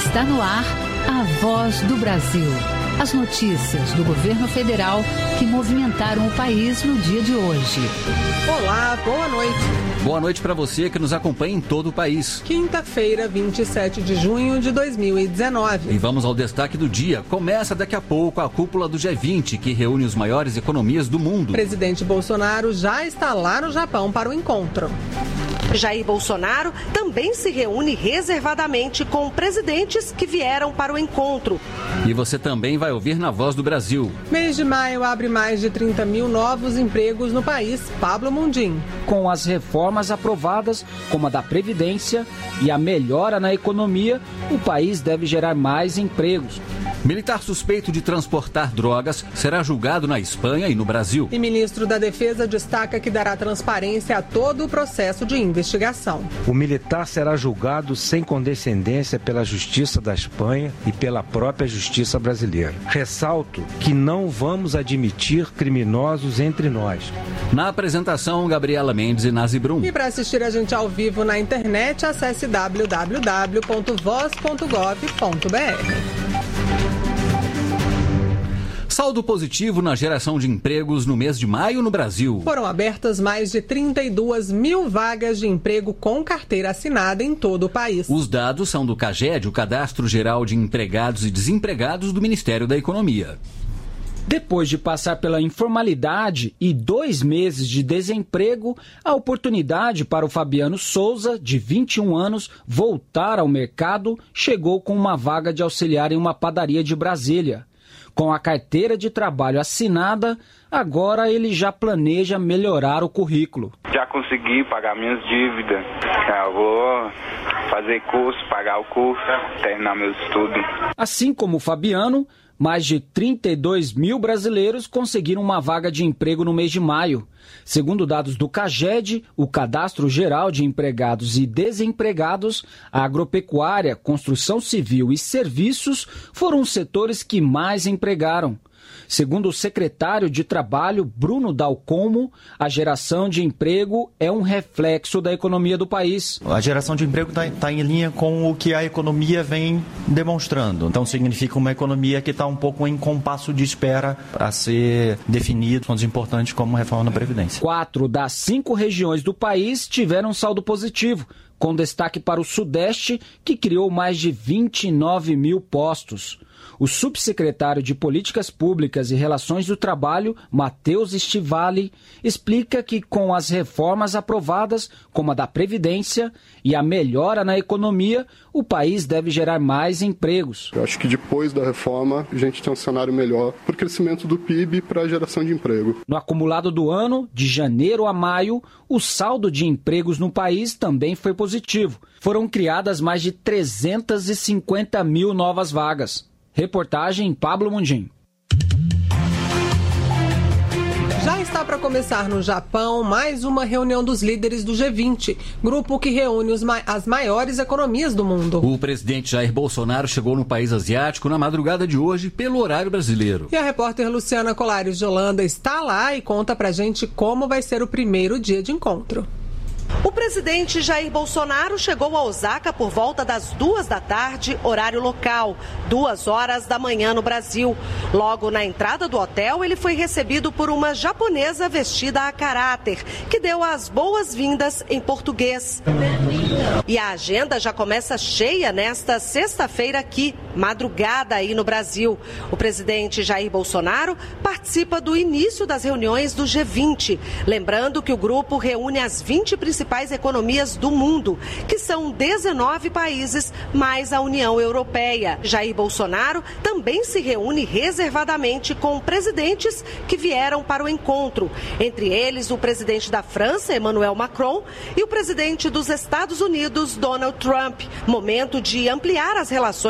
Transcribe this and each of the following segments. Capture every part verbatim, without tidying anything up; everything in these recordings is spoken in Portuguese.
Está no ar a Voz do Brasil. As notícias do governo federal que movimentaram o país no dia de hoje. Olá, boa noite. Boa noite para você que nos acompanha em todo o país. Quinta-feira, vinte e sete de junho de dois mil e dezenove. E vamos ao destaque do dia. Começa daqui a pouco a cúpula do G vinte, que reúne as maiores economias do mundo. O presidente Bolsonaro já está lá no Japão para o encontro. Jair Bolsonaro também se reúne reservadamente com presidentes que vieram para o encontro. E você também vai ouvir na Voz do Brasil. Mês de maio abre mais de trinta mil novos empregos no país. Pablo Mundim. Com as reformas aprovadas, como a da Previdência e a melhora na economia, o país deve gerar mais empregos. Militar suspeito de transportar drogas será julgado na Espanha e no Brasil. E ministro da Defesa destaca que dará transparência a todo o processo de investigação. O militar será julgado sem condescendência pela Justiça da Espanha e pela própria Justiça brasileira. Ressalto que não vamos admitir criminosos entre nós. Na apresentação, Gabriela Mendes e Nazi Brum. E para assistir a gente ao vivo na internet, acesse w w w ponto voz ponto gov ponto b r. Saldo positivo na geração de empregos no mês de maio no Brasil. Foram abertas mais de trinta e duas mil vagas de emprego com carteira assinada em todo o país. Os dados são do CAGED, o Cadastro Geral de Empregados e Desempregados do Ministério da Economia. Depois de passar pela informalidade e dois meses de desemprego, a oportunidade para o Fabiano Souza, de vinte e um anos, voltar ao mercado, chegou com uma vaga de auxiliar em uma padaria de Brasília. Com a carteira de trabalho assinada, agora ele já planeja melhorar o currículo. Já consegui pagar minhas dívidas. Eu vou fazer curso, pagar o curso, terminar meus estudos. Assim como o Fabiano, mais de trinta e dois mil brasileiros conseguiram uma vaga de emprego no mês de maio. Segundo dados do CAGED, o Cadastro Geral de Empregados e Desempregados, a agropecuária, construção civil e serviços foram os setores que mais empregaram. Segundo o secretário de Trabalho, Bruno Dalcomo, a geração de emprego é um reflexo da economia do país. A geração de emprego está tá em linha com o que a economia vem demonstrando. Então, significa uma economia que está um pouco em compasso de espera a ser definido, pontos importantes como reforma da Previdência. Quatro das cinco regiões do país tiveram saldo positivo, com destaque para o Sudeste, que criou mais de vinte e nove mil postos. O subsecretário de Políticas Públicas e Relações do Trabalho, Matheus Stivali, explica que com as reformas aprovadas, como a da Previdência e a melhora na economia, o país deve gerar mais empregos. Eu acho que depois da reforma, a gente tem um cenário melhor para o crescimento do P I B e para a geração de emprego. No acumulado do ano, de janeiro a maio, o saldo de empregos no país também foi positivo. Foram criadas mais de trezentas e cinquenta mil novas vagas. Reportagem Pablo Mundim. Já está para começar no Japão mais uma reunião dos líderes do G vinte, grupo que reúne os ma- as maiores economias do mundo. O presidente Jair Bolsonaro chegou no país asiático na madrugada de hoje pelo horário brasileiro. E a repórter Luciana Colares de Holanda está lá e conta pra gente como vai ser o primeiro dia de encontro. O presidente Jair Bolsonaro chegou a Osaka por volta das duas da tarde, horário local, duas horas da manhã no Brasil. Logo na entrada do hotel, ele foi recebido por uma japonesa vestida a caráter, que deu as boas-vindas em português. E a agenda já começa cheia nesta sexta-feira aqui, madrugada aí no Brasil. O presidente Jair Bolsonaro participa do início das reuniões do G vinte, lembrando que o grupo reúne as vinte principais principais economias do mundo, que são dezenove países mais a União Europeia. Jair Bolsonaro também se reúne reservadamente com presidentes que vieram para o encontro, entre eles o presidente da França, Emmanuel Macron, e o presidente dos Estados Unidos, Donald Trump. Momento de ampliar as relações do Brasil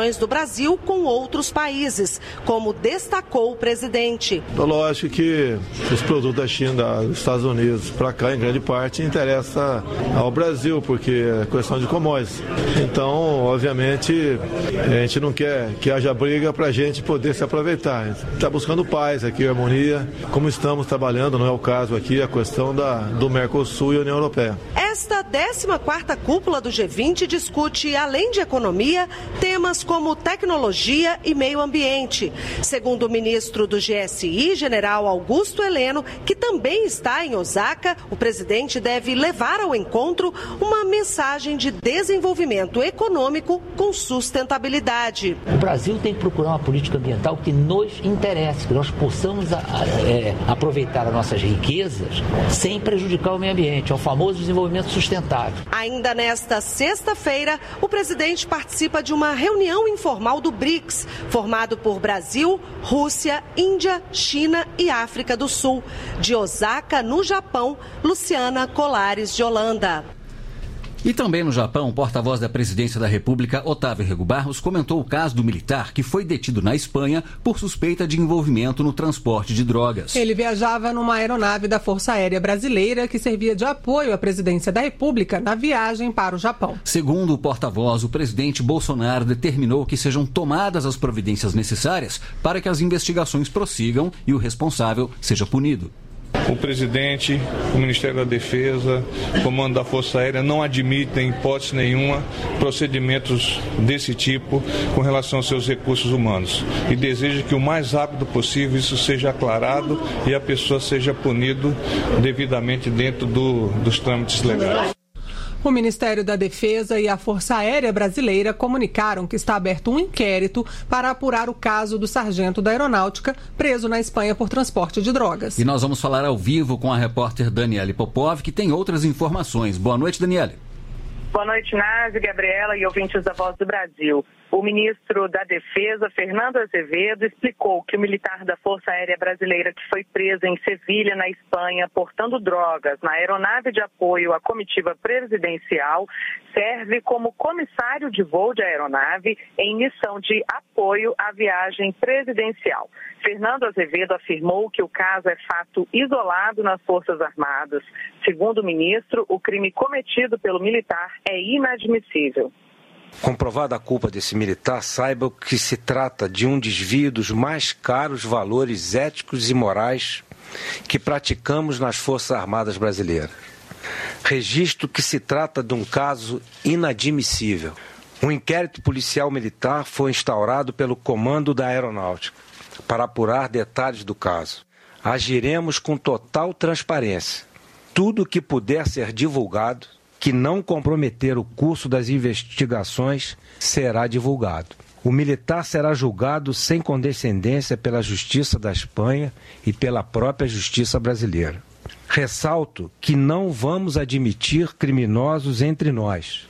Brasil com outros países, como destacou o presidente. Lógico que os produtos da China, dos Estados Unidos, para cá, em grande parte, interessa ao Brasil, porque é questão de commodities. Então, obviamente, a gente não quer que haja briga para a gente poder se aproveitar. A gente está buscando paz aqui, harmonia, como estamos trabalhando, não é o caso aqui, a questão da, do Mercosul e a União Europeia. Esta décima quarta cúpula do G vinte discute, além de economia, temas como tecnologia e meio ambiente. Segundo o ministro do G S I, general Augusto Heleno, que também está em Osaka, o presidente deve levar ao encontro uma mensagem de desenvolvimento econômico com sustentabilidade. O Brasil tem que procurar uma política ambiental que nos interesse, que nós possamos a, a, é, aproveitar as nossas riquezas sem prejudicar o meio ambiente, é o famoso desenvolvimento sustentável. Ainda nesta sexta-feira, o presidente participa de uma reunião informal do BRICS, formado por Brasil, Rússia, Índia, China e África do Sul. De Osaka, no Japão, Luciana Colares de Holanda. E também no Japão, o porta-voz da Presidência da República, Otávio Rego Barros, comentou o caso do militar que foi detido na Espanha por suspeita de envolvimento no transporte de drogas. Ele viajava numa aeronave da Força Aérea Brasileira que servia de apoio à Presidência da República na viagem para o Japão. Segundo o porta-voz, o presidente Bolsonaro determinou que sejam tomadas as providências necessárias para que as investigações prossigam e o responsável seja punido. O presidente, o Ministério da Defesa, o Comando da Força Aérea não admitem, em hipótese nenhuma, procedimentos desse tipo com relação aos seus recursos humanos. E desejo que o mais rápido possível isso seja aclarado e a pessoa seja punida devidamente dentro do, dos trâmites legais. O Ministério da Defesa e a Força Aérea Brasileira comunicaram que está aberto um inquérito para apurar o caso do sargento da Aeronáutica preso na Espanha por transporte de drogas. E nós vamos falar ao vivo com a repórter Daniele Popov, que tem outras informações. Boa noite, Daniele. Boa noite, Nazi, Gabriela e ouvintes da Voz do Brasil. O ministro da Defesa, Fernando Azevedo, explicou que o militar da Força Aérea Brasileira que foi preso em Sevilha, na Espanha, portando drogas na aeronave de apoio à comitiva presidencial, serve como comissário de voo de aeronave em missão de apoio à viagem presidencial. Fernando Azevedo afirmou que o caso é fato isolado nas Forças Armadas. Segundo o ministro, o crime cometido pelo militar é inadmissível. Comprovada a culpa desse militar, saiba que se trata de um desvio dos mais caros valores éticos e morais que praticamos nas Forças Armadas brasileiras. Registro que se trata de um caso inadmissível. Um inquérito policial militar foi instaurado pelo Comando da Aeronáutica para apurar detalhes do caso. Agiremos com total transparência. Tudo que puder ser divulgado, que não comprometer o curso das investigações, será divulgado. O militar será julgado sem condescendência pela Justiça da Espanha e pela própria Justiça brasileira. Ressalto que não vamos admitir criminosos entre nós.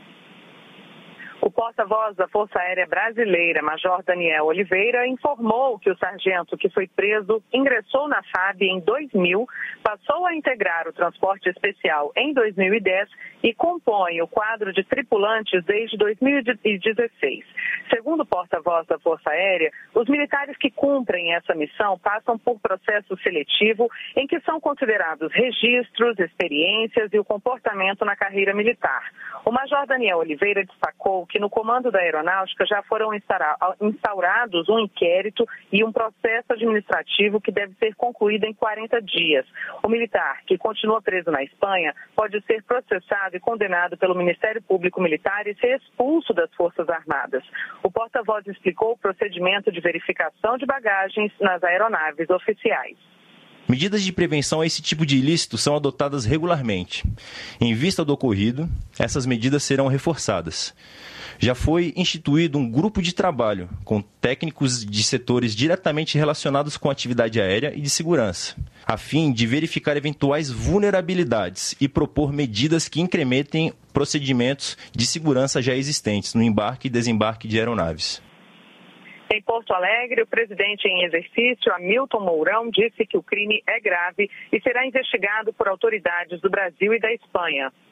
O porta-voz da Força Aérea Brasileira, Major Daniel Oliveira, informou que o sargento que foi preso ingressou na F A B em dois mil, passou a integrar o transporte especial em dois mil e dez e compõe o quadro de tripulantes desde dois mil e dezesseis. Segundo o porta-voz da Força Aérea, os militares que cumprem essa missão passam por processo seletivo em que são considerados registros, experiências e o comportamento na carreira militar. O Major Daniel Oliveira destacou que no comando da Aeronáutica já foram instaurados um inquérito e um processo administrativo que deve ser concluído em quarenta dias. O militar, que continua preso na Espanha, pode ser processado e condenado pelo Ministério Público Militar e ser expulso das Forças Armadas. O porta-voz explicou o procedimento de verificação de bagagens nas aeronaves oficiais. Medidas de prevenção a esse tipo de ilícito são adotadas regularmente. Em vista do ocorrido, essas medidas serão reforçadas. Já foi instituído um grupo de trabalho com técnicos de setores diretamente relacionados com a atividade aérea e de segurança, a fim de verificar eventuais vulnerabilidades e propor medidas que incrementem procedimentos de segurança já existentes no embarque e desembarque de aeronaves. Em Porto Alegre, o presidente em exercício, Hamilton Mourão, disse que o crime é grave e será investigado por autoridades do Brasil e da Espanha.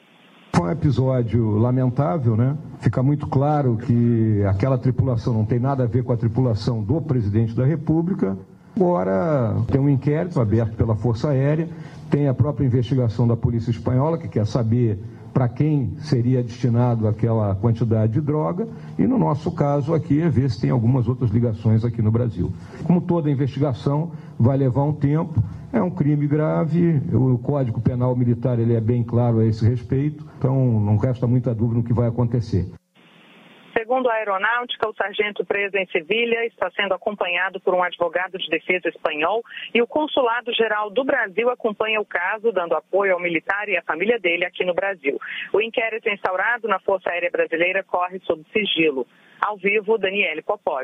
Foi um episódio lamentável, né? Fica muito claro que aquela tripulação não tem nada a ver com a tripulação do presidente da República. Agora tem um inquérito aberto pela Força Aérea, tem a própria investigação da Polícia Espanhola, que quer saber para quem seria destinado aquela quantidade de droga, e no nosso caso aqui é ver se tem algumas outras ligações aqui no Brasil. Como toda investigação vai levar um tempo, é um crime grave, o Código Penal Militar ele é bem claro a esse respeito, então não resta muita dúvida no que vai acontecer. Segundo a Aeronáutica, o sargento preso em Sevilha está sendo acompanhado por um advogado de defesa espanhol e o Consulado-Geral do Brasil acompanha o caso, dando apoio ao militar e à família dele aqui no Brasil. O inquérito instaurado na Força Aérea Brasileira corre sob sigilo. Ao vivo, Daniele Popov.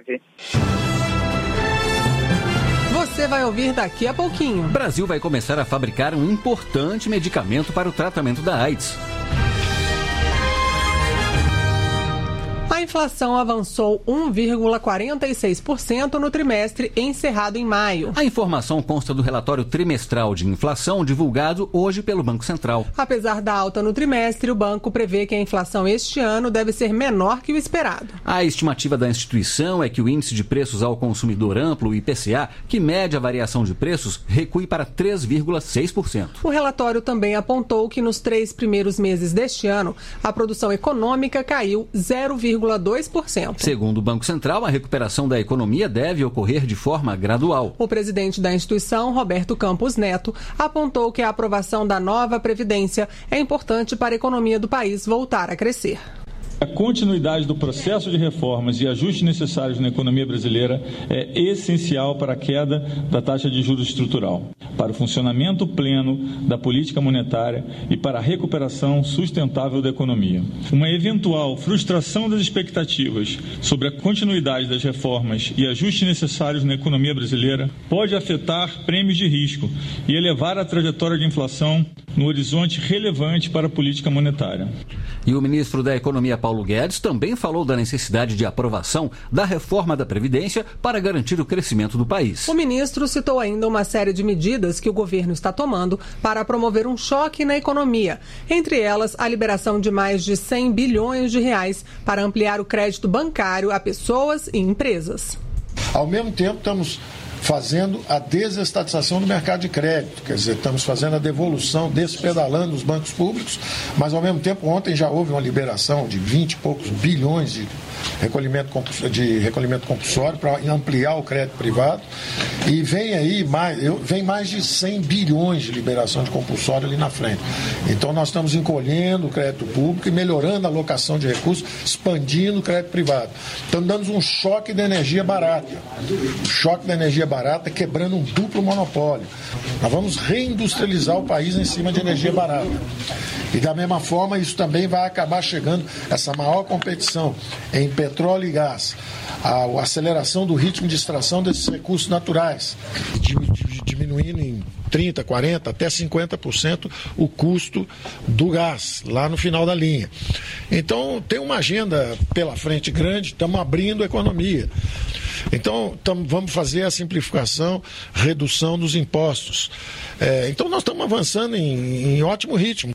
Você vai ouvir daqui a pouquinho. O Brasil vai começar a fabricar um importante medicamento para o tratamento da AIDS. A inflação avançou um vírgula quarenta e seis por cento no trimestre encerrado em maio. A informação consta do relatório trimestral de inflação divulgado hoje pelo Banco Central. Apesar da alta no trimestre, o banco prevê que a inflação este ano deve ser menor que o esperado. A estimativa da instituição é que o índice de preços ao consumidor amplo, o I P C A, que mede a variação de preços, recue para três vírgula seis por cento. O relatório também apontou que nos três primeiros meses deste ano, a produção econômica caiu zero vírgula dois por cento. Segundo o Banco Central, a recuperação da economia deve ocorrer de forma gradual. O presidente da instituição, Roberto Campos Neto, apontou que a aprovação da nova Previdência é importante para a economia do país voltar a crescer. A continuidade do processo de reformas e ajustes necessários na economia brasileira é essencial para a queda da taxa de juros estrutural, para o funcionamento pleno da política monetária e para a recuperação sustentável da economia. Uma eventual frustração das expectativas sobre a continuidade das reformas e ajustes necessários na economia brasileira pode afetar prêmios de risco e elevar a trajetória de inflação no horizonte relevante para a política monetária. E o ministro da Economia, Paulo Guedes, também falou da necessidade de aprovação da reforma da Previdência para garantir o crescimento do país. O ministro citou ainda uma série de medidas que o governo está tomando para promover um choque na economia. Entre elas, a liberação de mais de cem bilhões de reais para ampliar o crédito bancário a pessoas e empresas. Ao mesmo tempo, estamos fazendo a desestatização do mercado de crédito, quer dizer, estamos fazendo a devolução, despedalando os bancos públicos, mas ao mesmo tempo ontem já houve uma liberação de vinte e poucos bilhões de recolhimento, de recolhimento compulsório para ampliar o crédito privado e vem aí mais, vem mais de cem bilhões de liberação de compulsório ali na frente. Então nós estamos encolhendo o crédito público e melhorando a alocação de recursos, expandindo o crédito privado. Estamos dando um choque de energia barata. O choque da energia barata quebrando um duplo monopólio. Nós vamos reindustrializar o país em cima de energia barata. E da mesma forma, isso também vai acabar chegando, essa maior competição em petróleo e gás, a aceleração do ritmo de extração desses recursos naturais, diminuindo em trinta, quarenta, até cinquenta por cento o custo do gás, lá no final da linha. Então, tem uma agenda pela frente grande, estamos abrindo a economia. Então, tam, vamos fazer a simplificação, redução dos impostos. É, então, nós estamos avançando em, em ótimo ritmo.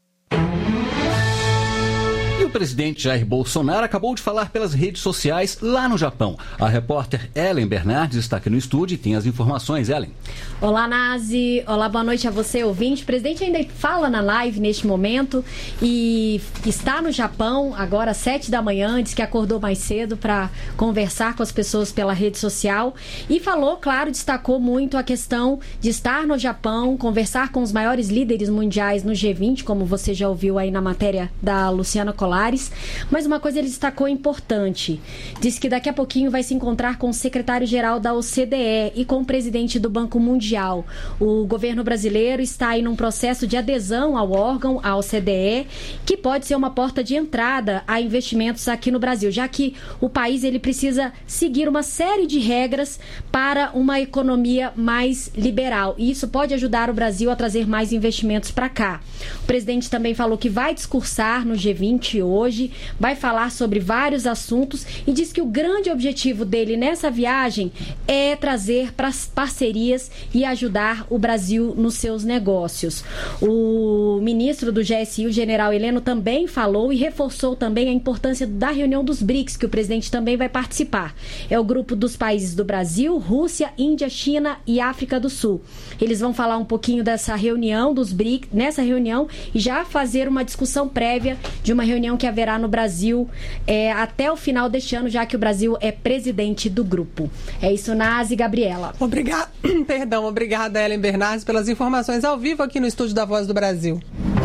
O presidente Jair Bolsonaro acabou de falar pelas redes sociais lá no Japão. A repórter Ellen Bernardes está aqui no estúdio e tem as informações. Ellen. Olá, Nazi. Olá, boa noite a você, ouvinte. O presidente ainda fala na live neste momento e está no Japão agora às sete da manhã, diz que acordou mais cedo para conversar com as pessoas pela rede social e falou, claro, destacou muito a questão de estar no Japão, conversar com os maiores líderes mundiais no G vinte, como você já ouviu aí na matéria da Luciana Colares. Mas uma coisa ele destacou importante. Disse que daqui a pouquinho vai se encontrar com o secretário-geral da O C D E e com o presidente do Banco Mundial. O governo brasileiro está aí num processo de adesão ao órgão, à O C D E, que pode ser uma porta de entrada a investimentos aqui no Brasil, já que o país ele precisa seguir uma série de regras para uma economia mais liberal. E isso pode ajudar o Brasil a trazer mais investimentos para cá. O presidente também falou que vai discursar no G vinte hoje, vai falar sobre vários assuntos e diz que o grande objetivo dele nessa viagem é trazer parcerias e ajudar o Brasil nos seus negócios. O ministro do G S I, o general Heleno, também falou e reforçou também a importância da reunião dos BRICS, que o presidente também vai participar. É o grupo dos países do Brasil, Rússia, Índia, China e África do Sul. Eles vão falar um pouquinho dessa reunião dos BRICS, nessa reunião, e já fazer uma discussão prévia de uma reunião que haverá no Brasil é, até o final deste ano, já que o Brasil é presidente do grupo. É isso, Nazi, Gabriela. Obrigada, perdão, obrigada, Ellen Bernardes, pelas informações ao vivo aqui no estúdio da Voz do Brasil.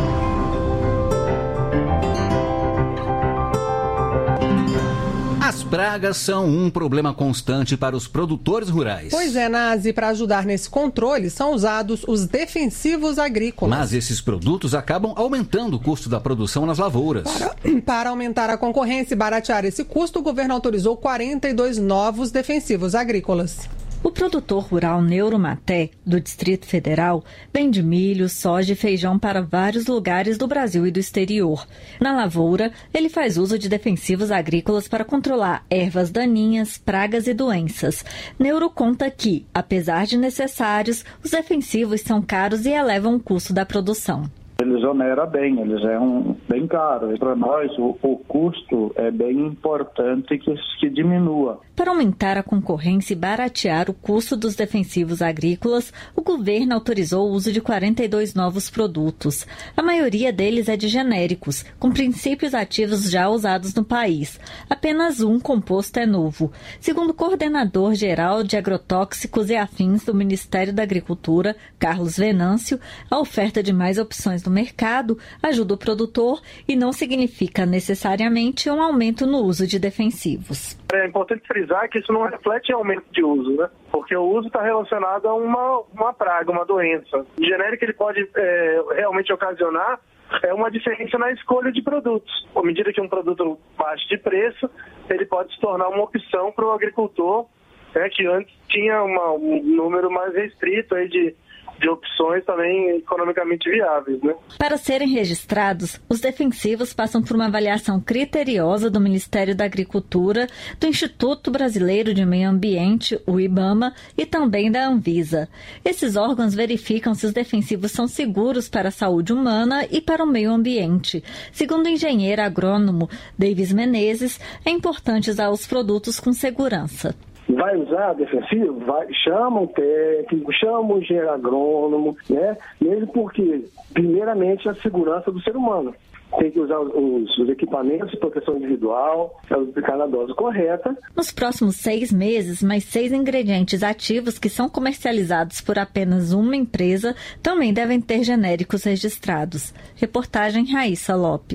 As pragas são um problema constante para os produtores rurais. Pois é, Nazi, para ajudar nesse controle são usados os defensivos agrícolas. Mas esses produtos acabam aumentando o custo da produção nas lavouras. Para, para aumentar a concorrência e baratear esse custo, o governo autorizou quarenta e dois novos defensivos agrícolas. O produtor rural Neuromaté, do Distrito Federal, vende milho, soja e feijão para vários lugares do Brasil e do exterior. Na lavoura, ele faz uso de defensivos agrícolas para controlar ervas daninhas, pragas e doenças. Neuro conta que, apesar de necessários, os defensivos são caros e elevam o custo da produção. Eles oneram bem, eles é um, bem caro. Para nós, o, o custo é bem importante que, que diminua. Para aumentar a concorrência e baratear o custo dos defensivos agrícolas, o governo autorizou o uso de quarenta e dois novos produtos. A maioria deles é de genéricos, com princípios ativos já usados no país. Apenas um composto é novo. Segundo o coordenador geral de agrotóxicos e afins do Ministério da Agricultura, Carlos Venâncio, a oferta de mais opções no mercado ajuda o produtor e não significa necessariamente um aumento no uso de defensivos. É importante frisar que isso não reflete aumento de uso, né? Porque o uso está relacionado a uma, uma praga, uma doença. O genérico ele pode é, realmente ocasionar é uma diferença na escolha de produtos. À medida que um produto baixa de preço, ele pode se tornar uma opção para o agricultor, né, que antes tinha uma, um número mais restrito aí de de opções também economicamente viáveis, né? Para serem registrados, os defensivos passam por uma avaliação criteriosa do Ministério da Agricultura, do Instituto Brasileiro de Meio Ambiente, o IBAMA, e também da Anvisa. Esses órgãos verificam se os defensivos são seguros para a saúde humana e para o meio ambiente. Segundo o engenheiro agrônomo Davis Menezes, é importante usar os produtos com segurança. Vai usar defensivo? Vai, chama um técnico, chama um engenheiro agrônomo, né? Mesmo porque, primeiramente, a segurança do ser humano. Tem que usar os, os equipamentos de proteção individual, aplicar a dose correta. Nos próximos seis meses, mais seis ingredientes ativos que são comercializados por apenas uma empresa também devem ter genéricos registrados. Reportagem Raíssa Lopes.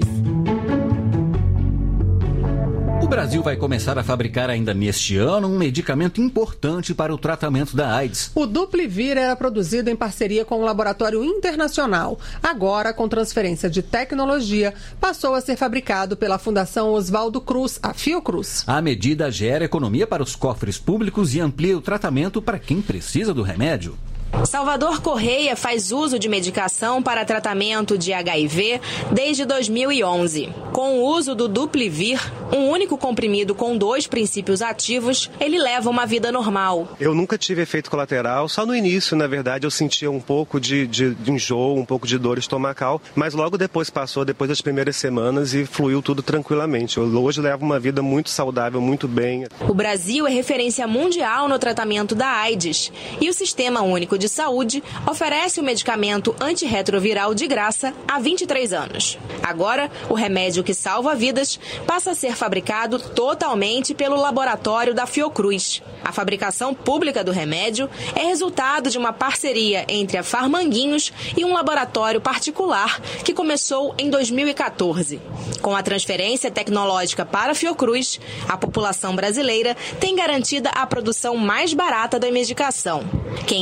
O Brasil vai começar a fabricar ainda neste ano um medicamento importante para o tratamento da AIDS. O Duplivir era produzido em parceria com um laboratório internacional. Agora, com transferência de tecnologia, passou a ser fabricado pela Fundação Oswaldo Cruz, a Fiocruz. A medida gera economia para os cofres públicos e amplia o tratamento para quem precisa do remédio. Salvador Correia faz uso de medicação para tratamento de H I V desde dois mil e onze. Com o uso do Duplivir, um único comprimido com dois princípios ativos, ele leva uma vida normal. Eu nunca tive efeito colateral, só no início, na verdade, eu sentia um pouco de, de, de enjoo, um pouco de dor estomacal, mas logo depois passou, depois das primeiras semanas, e fluiu tudo tranquilamente. Eu hoje levo uma vida muito saudável, muito bem. O Brasil é referência mundial no tratamento da AIDS e o Sistema Único de Saúde oferece o medicamento antirretroviral de graça há vinte e três anos. Agora, o remédio que salva vidas passa a ser fabricado totalmente pelo laboratório da Fiocruz. A fabricação pública do remédio é resultado de uma parceria entre a Farmanguinhos e um laboratório particular que começou em dois mil e quatorze. Com a transferência tecnológica para a Fiocruz, a população brasileira tem garantida a produção mais barata da medicação. Quem explica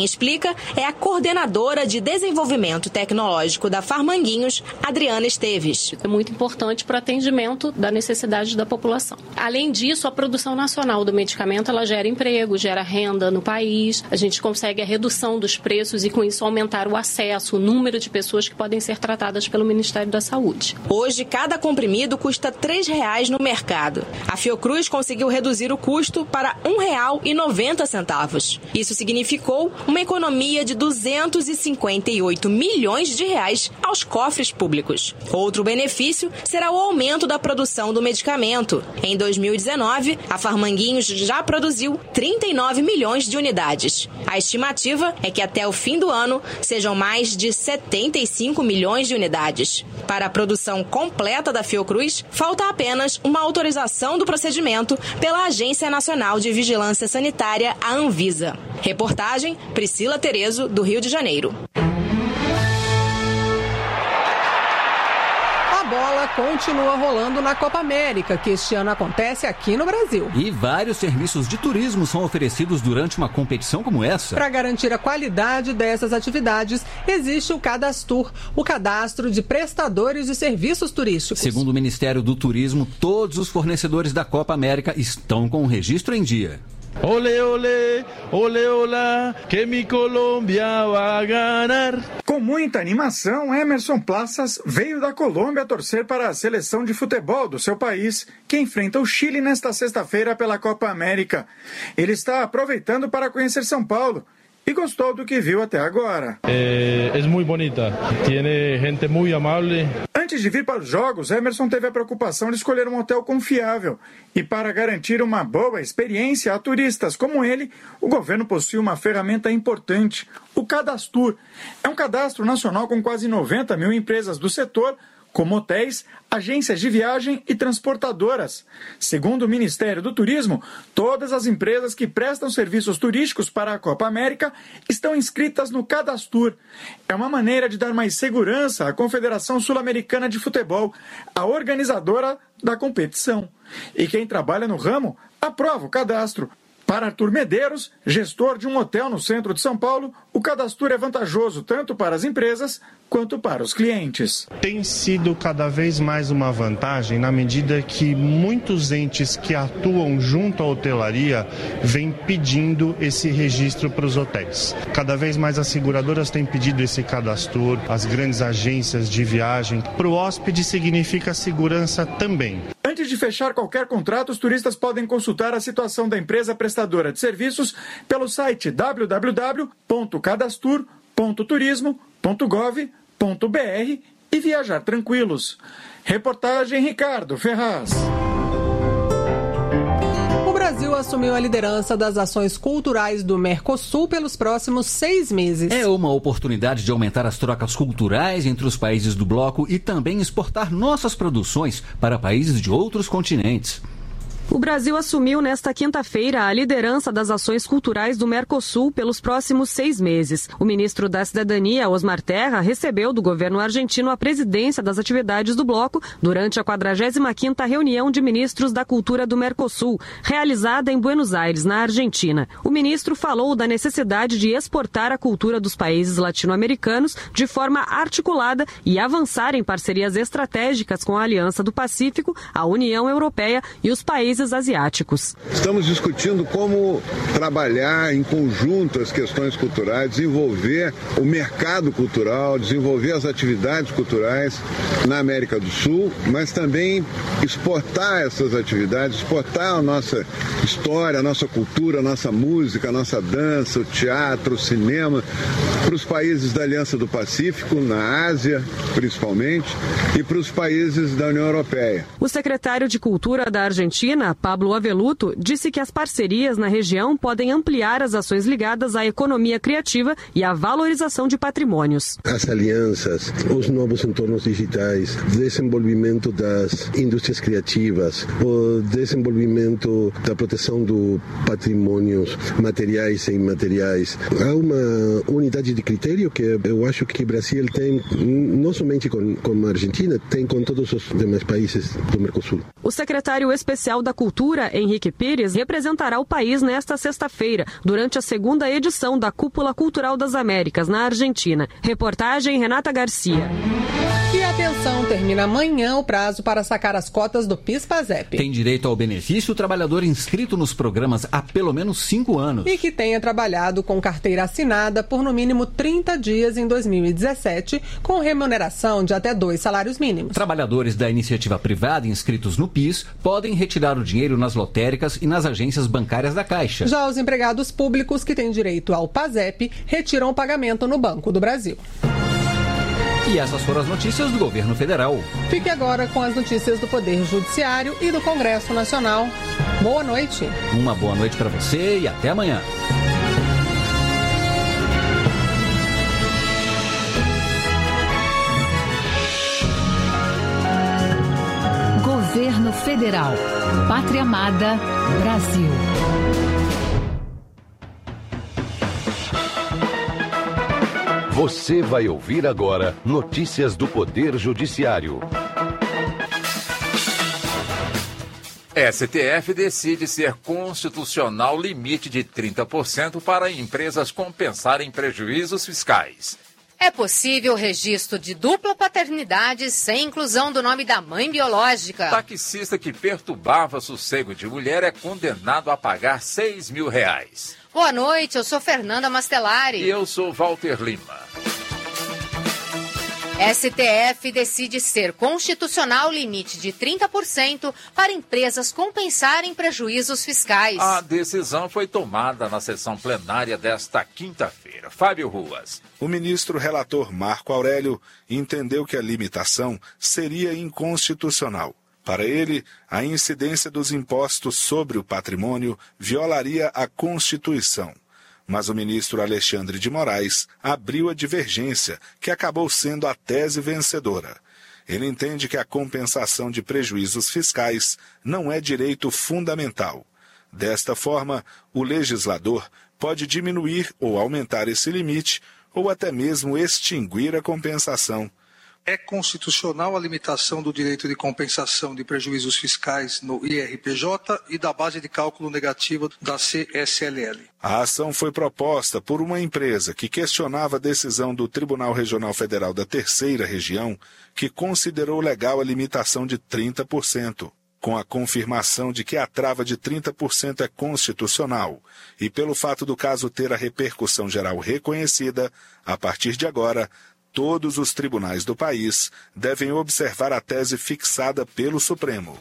República é a coordenadora de desenvolvimento tecnológico da Farmanguinhos, Adriana Esteves. É muito importante para o atendimento da necessidade da população. Além disso, a produção nacional do medicamento ela gera emprego, gera renda no país, a gente consegue a redução dos preços e com isso aumentar o acesso, o número de pessoas que podem ser tratadas pelo Ministério da Saúde. Hoje, cada comprimido custa três reais no mercado. A Fiocruz conseguiu reduzir o custo para um real e noventa centavos. Isso significou uma economia de duzentos e cinquenta e oito milhões de reais aos cofres públicos. Outro benefício será o aumento da produção do medicamento. Em dois mil e dezenove, a Farmanguinhos já produziu trinta e nove milhões de unidades. A estimativa é que até o fim do ano sejam mais de setenta e cinco milhões de unidades. Para a produção completa da Fiocruz, falta apenas uma autorização do procedimento pela Agência Nacional de Vigilância Sanitária, a Anvisa. Reportagem Priscila Terezo, do Rio de Janeiro. A bola continua rolando na Copa América, que este ano acontece aqui no Brasil. E vários serviços de turismo são oferecidos durante uma competição como essa. Para garantir a qualidade dessas atividades, existe o Cadastur, o cadastro de prestadores de serviços turísticos. Segundo o Ministério do Turismo, todos os fornecedores da Copa América estão com o registro em dia. Ole, ole, ole, olá, que mi Colômbia vai ganhar. Com muita animação, Emerson Plaças veio da Colômbia torcer para a seleção de futebol do seu país, que enfrenta o Chile nesta sexta-feira pela Copa América. Ele está aproveitando para conhecer São Paulo e gostou do que viu até agora. É, é muito bonita, tem gente muito amável. Antes de vir para os jogos, Emerson teve a preocupação de escolher um hotel confiável. E para garantir uma boa experiência a turistas como ele, o governo possui uma ferramenta importante, o Cadastur. É um cadastro nacional com quase noventa mil empresas do setor, como hotéis, agências de viagem e transportadoras. Segundo o Ministério do Turismo, todas as empresas que prestam serviços turísticos para a Copa América estão inscritas no Cadastur. É uma maneira de dar mais segurança à Confederação Sul-Americana de Futebol, a organizadora da competição. E quem trabalha no ramo aprova o cadastro. Para Arthur Medeiros, gestor de um hotel no centro de São Paulo, o Cadastur é vantajoso tanto para as empresas quanto para os clientes. Tem sido cada vez mais uma vantagem na medida que muitos entes que atuam junto à hotelaria vêm pedindo esse registro para os hotéis. Cada vez mais as seguradoras têm pedido esse Cadastur, as grandes agências de viagem. Para o hóspede significa segurança também. Antes de fechar qualquer contrato, os turistas podem consultar a situação da empresa prestadora de serviços pelo site w w w ponto cadastur ponto turismo ponto gov ponto b r e viajar tranquilos. Reportagem Ricardo Ferraz. O Brasil assumiu a liderança das ações culturais do Mercosul pelos próximos seis meses. É uma oportunidade de aumentar as trocas culturais entre os países do bloco e também exportar nossas produções para países de outros continentes. O Brasil assumiu nesta quinta-feira a liderança das ações culturais do Mercosul pelos próximos seis meses. O ministro da Cidadania, Osmar Terra, recebeu do governo argentino a presidência das atividades do bloco durante a quadragésima quinta reunião de ministros da cultura do Mercosul, realizada em Buenos Aires, na Argentina. O ministro falou da necessidade de exportar a cultura dos países latino-americanos de forma articulada e avançar em parcerias estratégicas com a Aliança do Pacífico, a União Europeia e os países asiáticos. Estamos discutindo como trabalhar em conjunto as questões culturais, desenvolver o mercado cultural, desenvolver as atividades culturais na América do Sul, mas também exportar essas atividades, exportar a nossa história, a nossa cultura, a nossa música, a nossa dança, o teatro, o cinema, para os países da Aliança do Pacífico, na Ásia principalmente, e para os países da União Europeia. O secretário de Cultura da Argentina, Pablo Aveluto, disse que as parcerias na região podem ampliar as ações ligadas à economia criativa e à valorização de patrimônios. As alianças, os novos entornos digitais, desenvolvimento das indústrias criativas, o desenvolvimento da proteção do patrimônios materiais e imateriais. Há uma unidade de critério que eu acho que o Brasil tem, não somente com, com a Argentina, tem com todos os demais países do Mercosul. O secretário especial da da Cultura, Henrique Pires, representará o país nesta sexta-feira, durante a segunda edição da Cúpula Cultural das Américas, na Argentina. Reportagem Renata Garcia. E atenção, termina amanhã o prazo para sacar as cotas do PIS/PASEP. Tem direito ao benefício o trabalhador inscrito nos programas há pelo menos cinco anos. E que tenha trabalhado com carteira assinada por no mínimo trinta dias em dois mil e dezessete, com remuneração de até dois salários mínimos. Trabalhadores da iniciativa privada inscritos no PIS podem retirar o dinheiro nas lotéricas e nas agências bancárias da Caixa. Já os empregados públicos que têm direito ao PASEP retiram o pagamento no Banco do Brasil. E essas foram as notícias do governo federal. Fique agora com as notícias do Poder Judiciário e do Congresso Nacional. Boa noite. Uma boa noite para você e até amanhã. Governo Federal. Pátria Amada, Brasil. Você vai ouvir agora notícias do Poder Judiciário. S T F decide ser constitucional limite de trinta por cento para empresas compensarem prejuízos fiscais. É possível registro de dupla paternidade sem inclusão do nome da mãe biológica. Taxista que perturbava sossego de mulher é condenado a pagar seis mil reais. Boa noite, eu sou Fernanda Mastelari. E eu sou Walter Lima. S T F decide ser constitucional limite de trinta por cento para empresas compensarem prejuízos fiscais. A decisão foi tomada na sessão plenária desta quinta-feira. Fábio Ruas. O ministro relator Marco Aurélio entendeu que a limitação seria inconstitucional. Para ele, a incidência dos impostos sobre o patrimônio violaria a Constituição. Mas o ministro Alexandre de Moraes abriu a divergência, que acabou sendo a tese vencedora. Ele entende que a compensação de prejuízos fiscais não é direito fundamental. Desta forma, o legislador pode diminuir ou aumentar esse limite, ou até mesmo extinguir a compensação. É constitucional a limitação do direito de compensação de prejuízos fiscais no I R P J e da base de cálculo negativa da C S L L. A ação foi proposta por uma empresa que questionava a decisão do Tribunal Regional Federal da Terceira Região, que considerou legal a limitação de trinta por cento. Com a confirmação de que a trava de trinta por cento é constitucional e pelo fato do caso ter a repercussão geral reconhecida, a partir de agora, todos os tribunais do país devem observar a tese fixada pelo Supremo.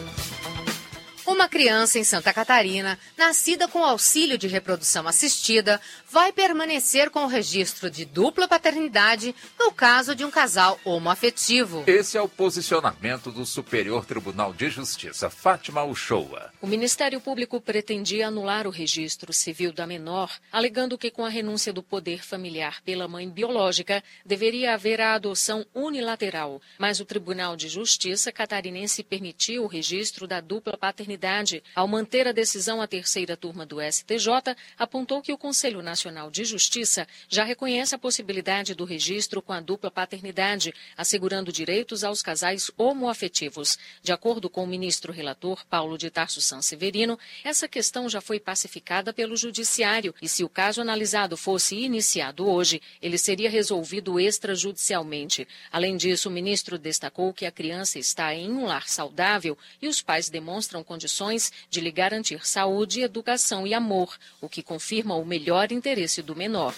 Uma criança em Santa Catarina, nascida com auxílio de reprodução assistida, vai permanecer com o registro de dupla paternidade no caso de um casal homoafetivo. Esse é o posicionamento do Superior Tribunal de Justiça, Fátima Uchoa. O Ministério Público pretendia anular o registro civil da menor, alegando que com a renúncia do poder familiar pela mãe biológica, deveria haver a adoção unilateral. Mas o Tribunal de Justiça catarinense permitiu o registro da dupla paternidade. Ao manter a decisão, a terceira turma do S T J apontou que o Conselho Nacional de Justiça já reconhece a possibilidade do registro com a dupla paternidade, assegurando direitos aos casais homoafetivos. De acordo com o ministro relator Paulo de Tarso Sanseverino, essa questão já foi pacificada pelo Judiciário e, se o caso analisado fosse iniciado hoje, ele seria resolvido extrajudicialmente. Além disso, o ministro destacou que a criança está em um lar saudável e os pais demonstram condições de lhe garantir saúde, educação e amor, o que confirma o melhor interesse do menor.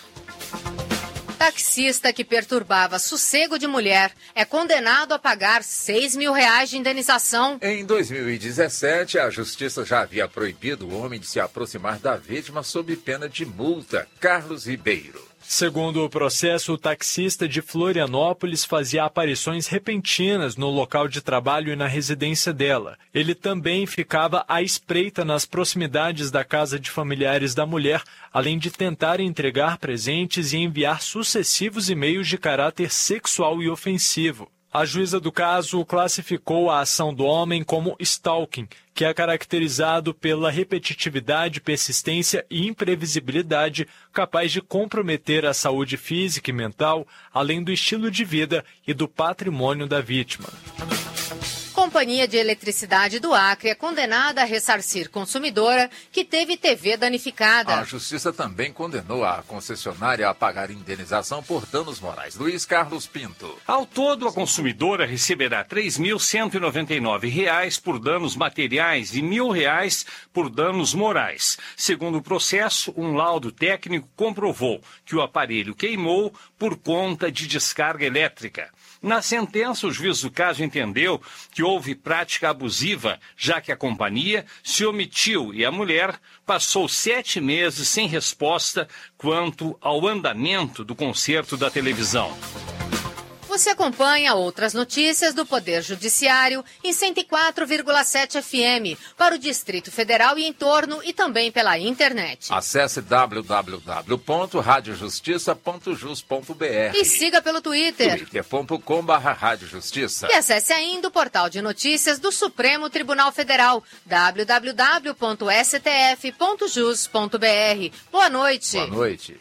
Taxista que perturbava sossego de mulher é condenado a pagar seis mil reais de indenização. Em dois mil e dezessete, a Justiça já havia proibido o homem de se aproximar da vítima sob pena de multa. Carlos Ribeiro. Segundo o processo, o taxista de Florianópolis fazia aparições repentinas no local de trabalho e na residência dela. Ele também ficava à espreita nas proximidades da casa de familiares da mulher, além de tentar entregar presentes e enviar sucessivos e-mails de caráter sexual e ofensivo. A juíza do caso classificou a ação do homem como stalking, que é caracterizado pela repetitividade, persistência e imprevisibilidade capaz de comprometer a saúde física e mental, além do estilo de vida e do patrimônio da vítima. Com Companhia de Eletricidade do Acre é condenada a ressarcir consumidora que teve T V danificada. A Justiça também condenou a concessionária a pagar indenização por danos morais. Luiz Carlos Pinto. Ao todo, a consumidora receberá três mil cento e noventa e nove reais por danos materiais e mil reais por danos morais. Segundo o processo, um laudo técnico comprovou que o aparelho queimou por conta de descarga elétrica. Na sentença, o juiz do caso entendeu que houve prática abusiva, já que a companhia se omitiu e a mulher passou sete meses sem resposta quanto ao andamento do conserto da televisão. Você acompanha outras notícias do Poder Judiciário em cento e quatro vírgula sete F M para o Distrito Federal e entorno e também pela internet. Acesse w w w ponto rádio justiça ponto jus ponto b r e siga pelo Twitter. twitter ponto com barra rádio justiça. E acesse ainda o portal de notícias do Supremo Tribunal Federal, w w w ponto s t f ponto jus ponto b r. Boa noite. Boa noite.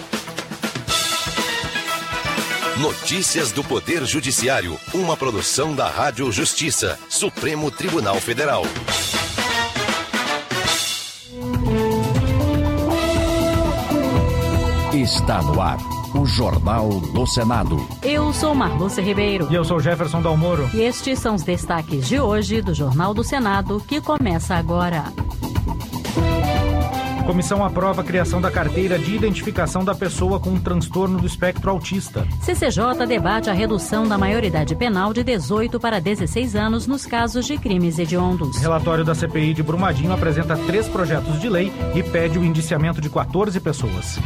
Notícias do Poder Judiciário, uma produção da Rádio Justiça, Supremo Tribunal Federal. Está no ar, o Jornal do Senado. Eu sou Marluce Ribeiro. E eu sou Jefferson Dalmoro. E estes são os destaques de hoje do Jornal do Senado, que começa agora. Comissão aprova a criação da carteira de identificação da pessoa com um transtorno do espectro autista. C C J debate a redução da maioridade penal de dezoito para dezesseis anos nos casos de crimes hediondos. Relatório da C P I de Brumadinho apresenta três projetos de lei e pede o indiciamento de quatorze pessoas.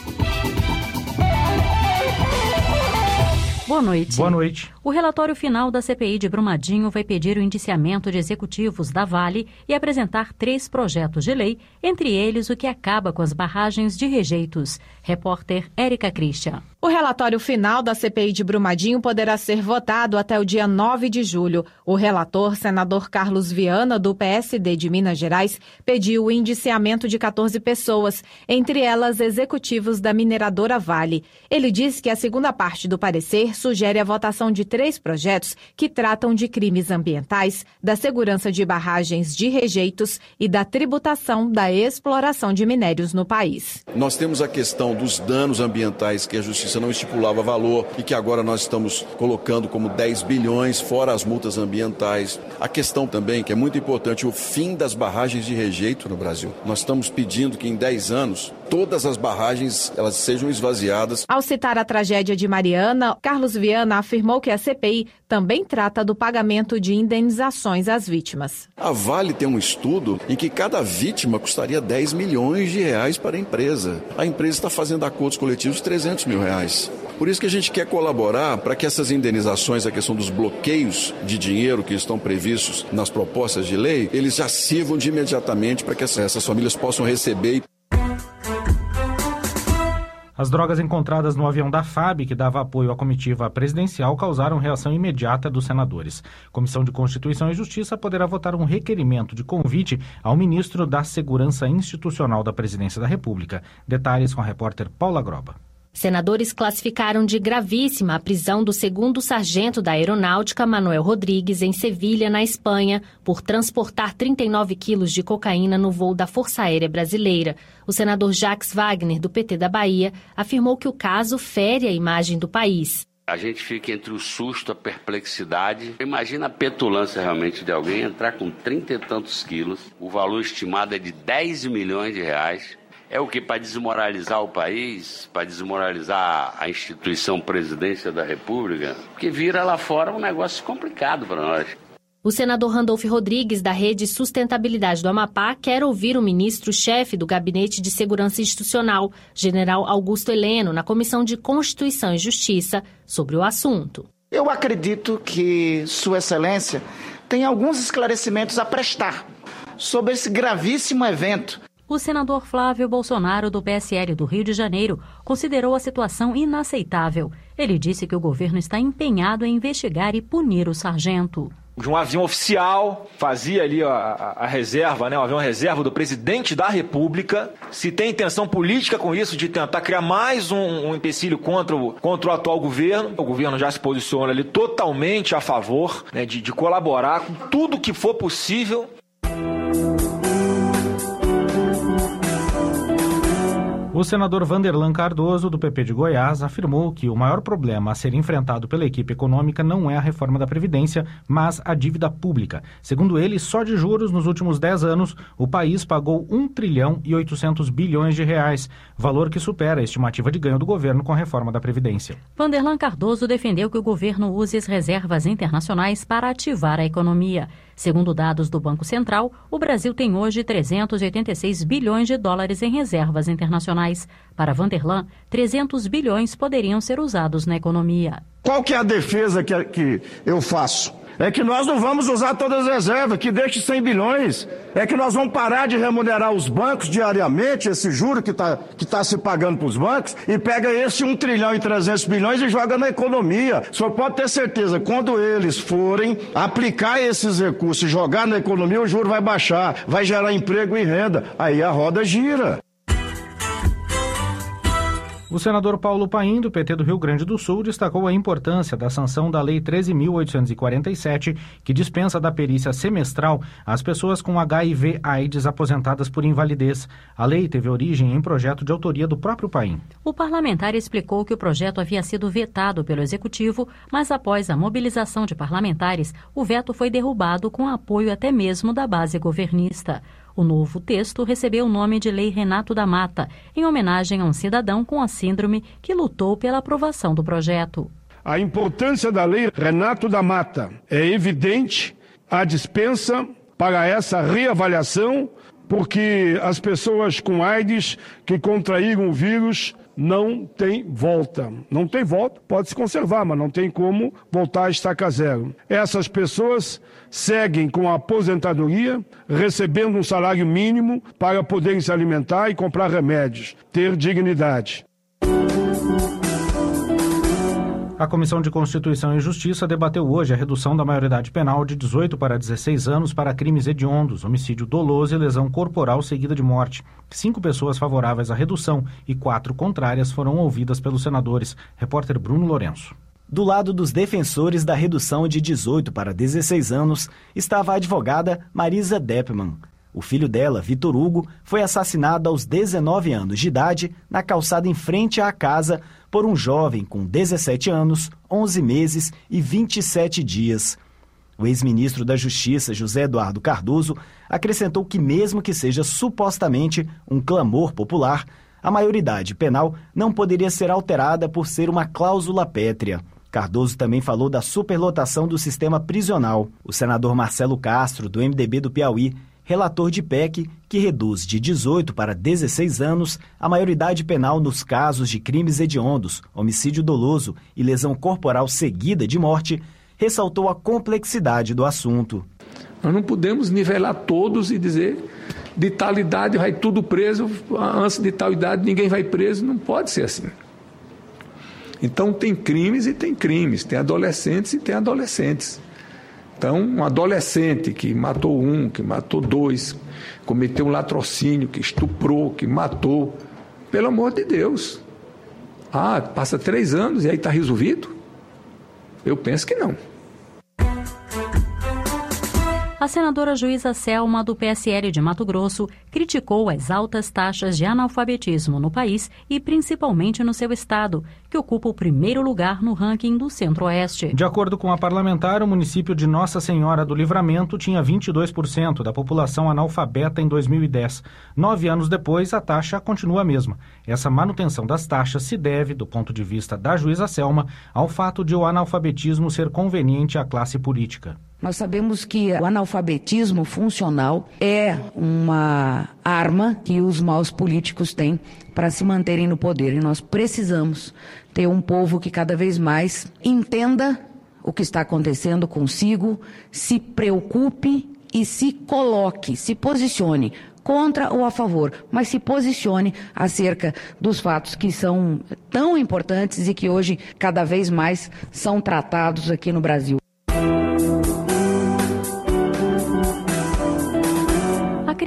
Boa noite. Boa noite. O relatório final da C P I de Brumadinho vai pedir o indiciamento de executivos da Vale e apresentar três projetos de lei, entre eles o que acaba com as barragens de rejeitos. Repórter Érica Christian. O relatório final da C P I de Brumadinho poderá ser votado até o dia nove de julho. O relator, senador Carlos Viana, do P S D de Minas Gerais, pediu o indiciamento de quatorze pessoas, entre elas executivos da mineradora Vale. Ele diz que a segunda parte do parecer sugere a votação de três projetos que tratam de crimes ambientais, da segurança de barragens de rejeitos e da tributação da exploração de minérios no país. Nós temos a questão dos danos ambientais que a Justiça não estipulava valor e que agora nós estamos colocando como dez bilhões, fora as multas ambientais. A questão também, que é muito importante, o fim das barragens de rejeito no Brasil. Nós estamos pedindo que em dez anos todas as barragens elas sejam esvaziadas. Ao citar a tragédia de Mariana, Carlos Viana afirmou que a C P I também trata do pagamento de indenizações às vítimas. A Vale tem um estudo em que cada vítima custaria dez milhões de reais para a empresa. A empresa está fazendo acordos coletivos de trezentos mil reais. Por isso que a gente quer colaborar para que essas indenizações, a questão dos bloqueios de dinheiro que estão previstos nas propostas de lei, eles já sirvam de imediatamente para que essas famílias possam receber. As drogas encontradas no avião da F A B, que dava apoio à comitiva presidencial, causaram reação imediata dos senadores. A Comissão de Constituição e Justiça poderá votar um requerimento de convite ao ministro da Segurança Institucional da Presidência da República. Detalhes com a repórter Paula Groba. Senadores classificaram de gravíssima a prisão do segundo sargento da Aeronáutica, Manuel Rodrigues, em Sevilha, na Espanha, por transportar trinta e nove quilos de cocaína no voo da Força Aérea Brasileira. O senador Jacques Wagner, do P T da Bahia, afirmou que o caso fere a imagem do país. A gente fica entre o susto, a perplexidade. Imagina a petulância realmente de alguém entrar com trinta e tantos quilos. O valor estimado é de dez milhões de reais. É o que? Para desmoralizar o país, para desmoralizar a instituição Presidência da República, porque vira lá fora um negócio complicado para nós. O senador Randolfo Rodrigues, da Rede Sustentabilidade do Amapá, quer ouvir o ministro-chefe do Gabinete de Segurança Institucional, general Augusto Heleno, na Comissão de Constituição e Justiça, sobre o assunto. Eu acredito que Sua Excelência tem alguns esclarecimentos a prestar sobre esse gravíssimo evento. O senador Flávio Bolsonaro, do P S L do Rio de Janeiro, considerou a situação inaceitável. Ele disse que o governo está empenhado em investigar e punir o sargento. de um avião oficial, fazia ali a, a, a reserva, né, o avião reserva do presidente da República. Se tem intenção política com isso, de tentar criar mais um, um empecilho contra o, contra o atual governo, o governo já se posiciona ali totalmente a favor, né, de, de colaborar com tudo que for possível. O senador Vanderlan Cardoso, do P P de Goiás, afirmou que o maior problema a ser enfrentado pela equipe econômica não é a reforma da Previdência, mas a dívida pública. Segundo ele, só de juros nos últimos dez anos, o país pagou um trilhão e oitocentos bilhões de reais, valor que supera a estimativa de ganho do governo com a reforma da Previdência. Vanderlan Cardoso defendeu que o governo use as reservas internacionais para ativar a economia. Segundo dados do Banco Central, o Brasil tem hoje trezentos e oitenta e seis bilhões de dólares em reservas internacionais. Para Vanderlan, trezentos bilhões poderiam ser usados na economia. Qual que é a defesa que, que eu faço? É que nós não vamos usar todas as reservas, que deixe cem bilhões. É que nós vamos parar de remunerar os bancos diariamente, esse juro que está que tá se pagando para os bancos, e pega esse um trilhão e trezentos bilhões e joga na economia. O senhor pode ter certeza, quando eles forem aplicar esses recursos e jogar na economia, o juro vai baixar, vai gerar emprego e renda. Aí a roda gira. O senador Paulo Paim, do P T do Rio Grande do Sul, destacou a importância da sanção da Lei treze mil oitocentos e quarenta e sete, que dispensa da perícia semestral as pessoas com H I V AIDS aposentadas por invalidez. A lei teve origem em projeto de autoria do próprio Paim. O parlamentar explicou que o projeto havia sido vetado pelo Executivo, mas após a mobilização de parlamentares, o veto foi derrubado com apoio até mesmo da base governista. O novo texto recebeu o nome de Lei Renato da Mata, em homenagem a um cidadão com a síndrome que lutou pela aprovação do projeto. A importância da Lei Renato da Mata é evidente, a dispensa para essa reavaliação, porque as pessoas com AIDS que contraíram o vírus não tem volta. Não tem volta, pode se conservar, mas não tem como voltar a estaca zero. Essas pessoas seguem com a aposentadoria, recebendo um salário mínimo para poderem se alimentar e comprar remédios, ter dignidade. A Comissão de Constituição e Justiça debateu hoje a redução da maioridade penal de dezoito para dezesseis anos para crimes hediondos, homicídio doloso e lesão corporal seguida de morte. Cinco pessoas favoráveis à redução e quatro contrárias foram ouvidas pelos senadores. Repórter Bruno Lourenço. Do lado dos defensores da redução de dezoito para dezesseis anos estava a advogada Marisa Deppmann. O filho dela, Vitor Hugo, foi assassinado aos dezenove anos de idade na calçada em frente à casa por um jovem com dezessete anos, onze meses e vinte e sete dias. O ex-ministro da Justiça, José Eduardo Cardoso, acrescentou que mesmo que seja supostamente um clamor popular, a maioridade penal não poderia ser alterada por ser uma cláusula pétrea. Cardoso também falou da superlotação do sistema prisional. O senador Marcelo Castro, do M D B do Piauí, relator de P E C que reduz de dezoito para dezesseis anos a maioridade penal nos casos de crimes hediondos, homicídio doloso e lesão corporal seguida de morte, ressaltou a complexidade do assunto. Nós não podemos nivelar todos e dizer de tal idade vai tudo preso, antes de tal idade ninguém vai preso, não pode ser assim. Então tem crimes e tem crimes, tem adolescentes e tem adolescentes. Então, um adolescente que matou um, que matou dois, cometeu um latrocínio, que estuprou, que matou, pelo amor de Deus. Ah, passa três anos e aí está resolvido? Eu penso que não. A senadora juíza Selma, do P S L de Mato Grosso, criticou as altas taxas de analfabetismo no país e principalmente no seu estado, que ocupa o primeiro lugar no ranking do Centro-Oeste. De acordo com a parlamentar, o município de Nossa Senhora do Livramento tinha vinte e dois por cento da população analfabeta em dois mil e dez. Nove anos depois, a taxa continua a mesma. Essa manutenção das taxas se deve, do ponto de vista da juíza Selma, ao fato de o analfabetismo ser conveniente à classe política. Nós sabemos que o analfabetismo funcional é uma arma que os maus políticos têm para se manterem no poder. E nós precisamos ter um povo que cada vez mais entenda o que está acontecendo consigo, se preocupe e se coloque, se posicione contra ou a favor, mas se posicione acerca dos fatos que são tão importantes e que hoje cada vez mais são tratados aqui no Brasil.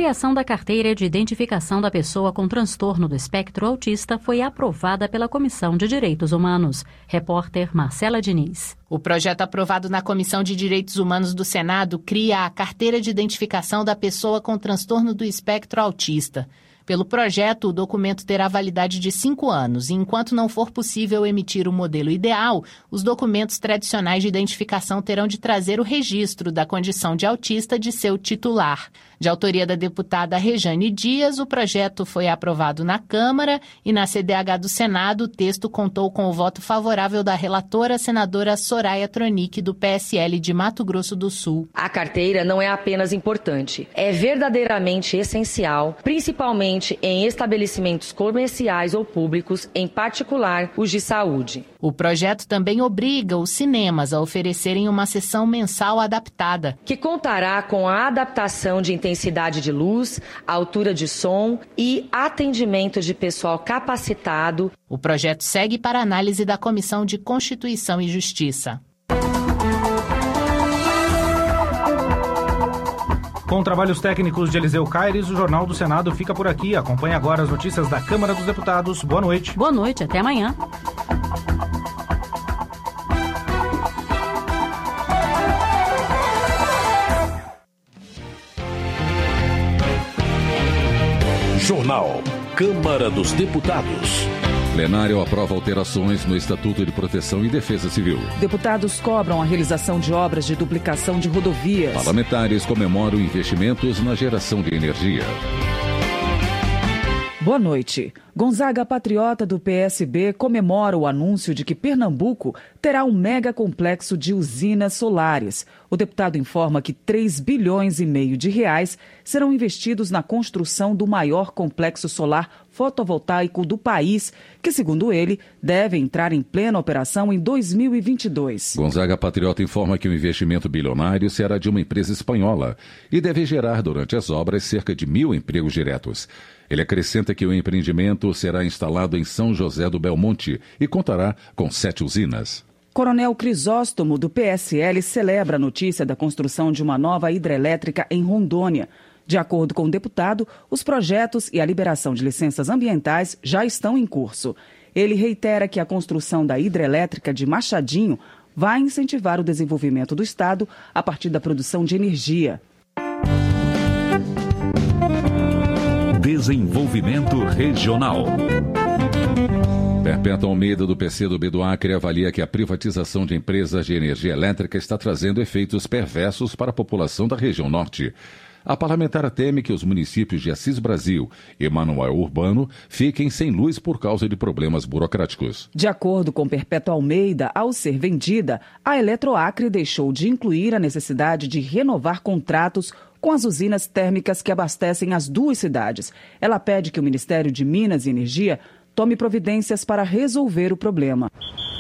criação da carteira de identificação da pessoa com transtorno do espectro autista foi aprovada pela Comissão de Direitos Humanos. Repórter Marcela Diniz. O projeto aprovado na Comissão de Direitos Humanos do Senado cria a carteira de identificação da pessoa com transtorno do espectro autista. Pelo projeto, o documento terá validade de cinco anos e, enquanto não for possível emitir o modelo ideal, os documentos tradicionais de identificação terão de trazer o registro da condição de autista de seu titular. De autoria da deputada Rejane Dias, o projeto foi aprovado na Câmara e na C D H do Senado o texto contou com o voto favorável da relatora senadora Soraya Tronic, do P S L de Mato Grosso do Sul. A carteira não é apenas importante, é verdadeiramente essencial, principalmente em estabelecimentos comerciais ou públicos, em particular os de saúde. O projeto também obriga os cinemas a oferecerem uma sessão mensal adaptada, que contará com a adaptação de intensidade de luz, altura de som e atendimento de pessoal capacitado. O projeto segue para análise da Comissão de Constituição e Justiça. Com trabalhos técnicos de Eliseu Caires, o Jornal do Senado fica por aqui. Acompanhe agora as notícias da Câmara dos Deputados. Boa noite. Boa noite, até amanhã. Jornal Câmara dos Deputados. Plenário aprova alterações no Estatuto de Proteção e Defesa Civil. Deputados cobram a realização de obras de duplicação de rodovias. Parlamentares comemoram investimentos na geração de energia. Boa noite. Gonzaga Patriota, do P S B, comemora o anúncio de que Pernambuco terá um mega complexo de usinas solares. O deputado informa que três bilhões e meio de reais serão investidos na construção do maior complexo solar fotovoltaico do país, que, segundo ele, deve entrar em plena operação em dois mil e vinte e dois. Gonzaga Patriota informa que o investimento bilionário será de uma empresa espanhola e deve gerar, durante as obras, cerca de mil empregos diretos. Ele acrescenta que o empreendimento será instalado em São José do Belmonte e contará com sete usinas. Coronel Crisóstomo, do P S L, celebra a notícia da construção de uma nova hidrelétrica em Rondônia. De acordo com o deputado, os projetos e a liberação de licenças ambientais já estão em curso. Ele reitera que a construção da hidrelétrica de Machadinho vai incentivar o desenvolvimento do Estado a partir da produção de energia. Desenvolvimento Regional. Perpétua Almeida, do P C do B do Acre, avalia que a privatização de empresas de energia elétrica está trazendo efeitos perversos para a população da região norte. A parlamentar teme que os municípios de Assis Brasil e Manoel Urbano fiquem sem luz por causa de problemas burocráticos. De acordo com Perpétua Almeida, ao ser vendida, a Eletroacre deixou de incluir a necessidade de renovar contratos com as usinas térmicas que abastecem as duas cidades. Ela pede que o Ministério de Minas e Energia tome providências para resolver o problema.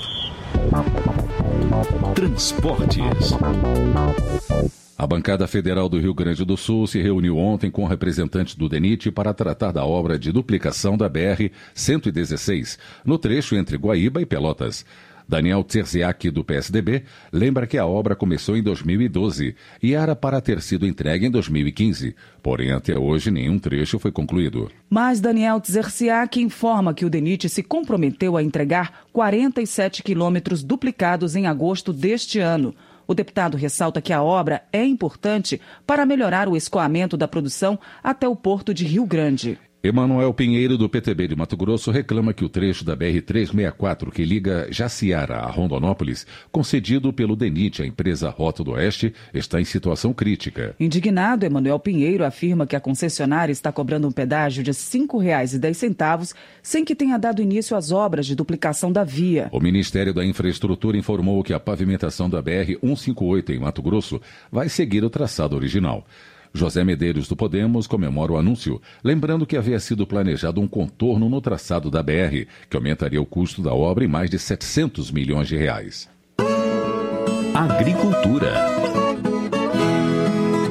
Transportes. A bancada federal do Rio Grande do Sul se reuniu ontem com representantes do DENIT para tratar da obra de duplicação da B R cento e dezesseis, no trecho entre Guaíba e Pelotas. Daniel Tzerziak, do P S D B, lembra que a obra começou em dois mil e doze e era para ter sido entregue em dois mil e quinze. Porém, até hoje, nenhum trecho foi concluído. Mas Daniel Tzerziak informa que o DENIT se comprometeu a entregar quarenta e sete quilômetros duplicados em agosto deste ano. O deputado ressalta que a obra é importante para melhorar o escoamento da produção até o porto de Rio Grande. Emanuel Pinheiro, do P T B de Mato Grosso, reclama que o trecho da B R trezentos e sessenta e quatro que liga Jaciara a Rondonópolis, concedido pelo DENIT à empresa Rota do Oeste, está em situação crítica. Indignado, Emanuel Pinheiro afirma que a concessionária está cobrando um pedágio de cinco reais e dez centavos, sem que tenha dado início às obras de duplicação da via. O Ministério da Infraestrutura informou que a pavimentação da B R cento e cinquenta e oito em Mato Grosso vai seguir o traçado original. José Medeiros, do Podemos, comemora o anúncio, lembrando que havia sido planejado um contorno no traçado da B R, que aumentaria o custo da obra em mais de setecentos milhões de reais. Agricultura. Paula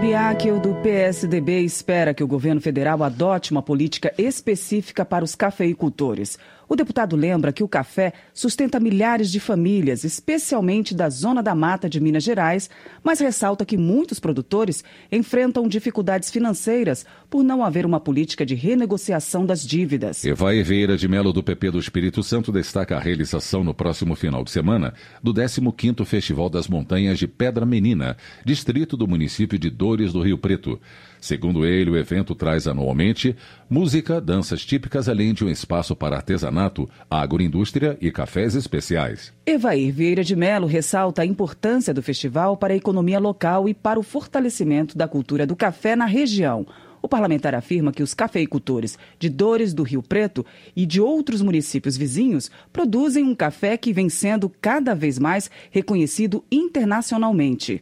Biacchio, do P S D B, espera que o governo federal adote uma política específica para os cafeicultores. O deputado lembra que o café sustenta milhares de famílias, especialmente da Zona da Mata de Minas Gerais, mas ressalta que muitos produtores enfrentam dificuldades financeiras por não haver uma política de renegociação das dívidas. Evair Vieira de Melo, do P P do Espírito Santo, destaca a realização no próximo final de semana do décimo quinto Festival das Montanhas de Pedra Menina, distrito do município de Dores do Rio Preto. Segundo ele, o evento traz anualmente música, danças típicas, além de um espaço para artesanato, agroindústria e cafés especiais. Evair Vieira de Melo ressalta a importância do festival para a economia local e para o fortalecimento da cultura do café na região. O parlamentar afirma que os cafeicultores de Dores do Rio Preto e de outros municípios vizinhos produzem um café que vem sendo cada vez mais reconhecido internacionalmente.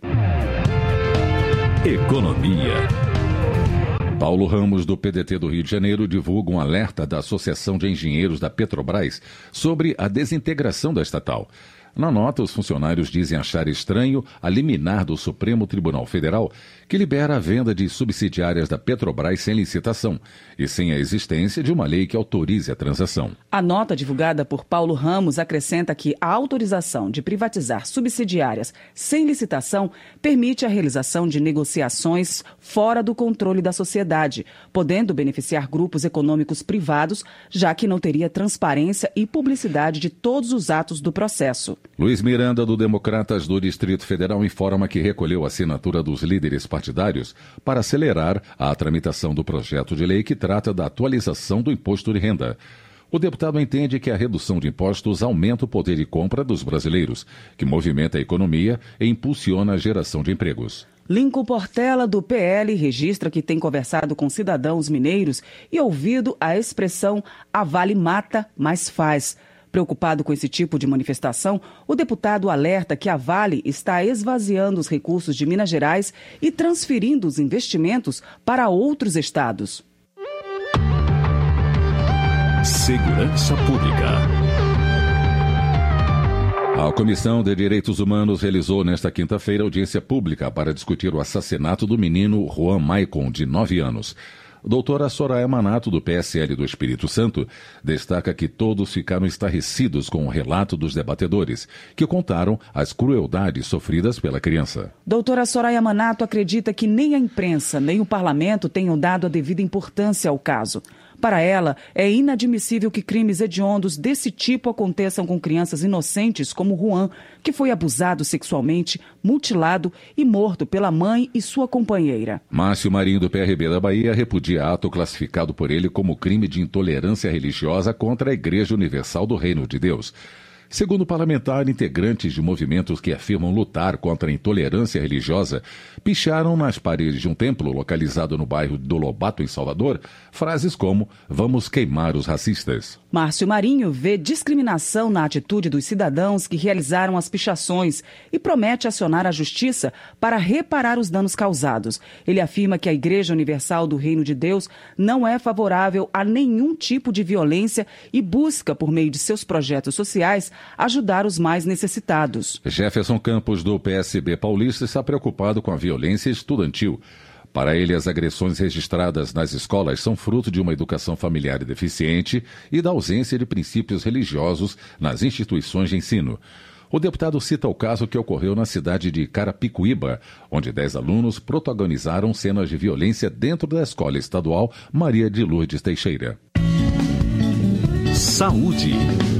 Economia. Paulo Ramos, do P D T do Rio de Janeiro, divulga um alerta da Associação de Engenheiros da Petrobras sobre a desintegração da estatal. Na nota, os funcionários dizem achar estranho a liminar do Supremo Tribunal Federal, que libera a venda de subsidiárias da Petrobras sem licitação e sem a existência de uma lei que autorize a transação. A nota divulgada por Paulo Ramos acrescenta que a autorização de privatizar subsidiárias sem licitação permite a realização de negociações fora do controle da sociedade, podendo beneficiar grupos econômicos privados, já que não teria transparência e publicidade de todos os atos do processo. Luiz Miranda, do Democratas do Distrito Federal, informa que recolheu a assinatura dos líderes partidários para acelerar a tramitação do projeto de lei que trata da atualização do imposto de renda. O deputado entende que a redução de impostos aumenta o poder de compra dos brasileiros, que movimenta a economia e impulsiona a geração de empregos. Lincoln Portela, do P L, registra que tem conversado com cidadãos mineiros e ouvido a expressão "a Vale mata, mas faz". Preocupado com esse tipo de manifestação, o deputado alerta que a Vale está esvaziando os recursos de Minas Gerais e transferindo os investimentos para outros estados. Segurança Pública. A Comissão de Direitos Humanos realizou nesta quinta-feira audiência pública para discutir o assassinato do menino Juan Maicon, de nove anos. Doutora Soraya Manato, do P S L do Espírito Santo, destaca que todos ficaram estarrecidos com o relato dos debatedores, que contaram as crueldades sofridas pela criança. Doutora Soraya Manato acredita que nem a imprensa nem o parlamento tenham dado a devida importância ao caso. Para ela, é inadmissível que crimes hediondos desse tipo aconteçam com crianças inocentes como Juan, que foi abusado sexualmente, mutilado e morto pela mãe e sua companheira. Márcio Marinho, do P R B da Bahia, repudia ato classificado por ele como crime de intolerância religiosa contra a Igreja Universal do Reino de Deus. Segundo o parlamentar, integrantes de movimentos que afirmam lutar contra a intolerância religiosa picharam nas paredes de um templo localizado no bairro do Lobato, em Salvador, frases como "vamos queimar os racistas". Márcio Marinho vê discriminação na atitude dos cidadãos que realizaram as pichações e promete acionar a justiça para reparar os danos causados. Ele afirma que a Igreja Universal do Reino de Deus não é favorável a nenhum tipo de violência e busca, por meio de seus projetos sociais, ajudar os mais necessitados. Jefferson Campos, do P S B paulista, está preocupado com a violência estudantil. Para ele, as agressões registradas nas escolas são fruto de uma educação familiar deficiente e da ausência de princípios religiosos nas instituições de ensino. O deputado cita o caso que ocorreu na cidade de Carapicuíba, onde dez alunos protagonizaram cenas de violência dentro da escola estadual Maria de Lourdes Teixeira. Saúde.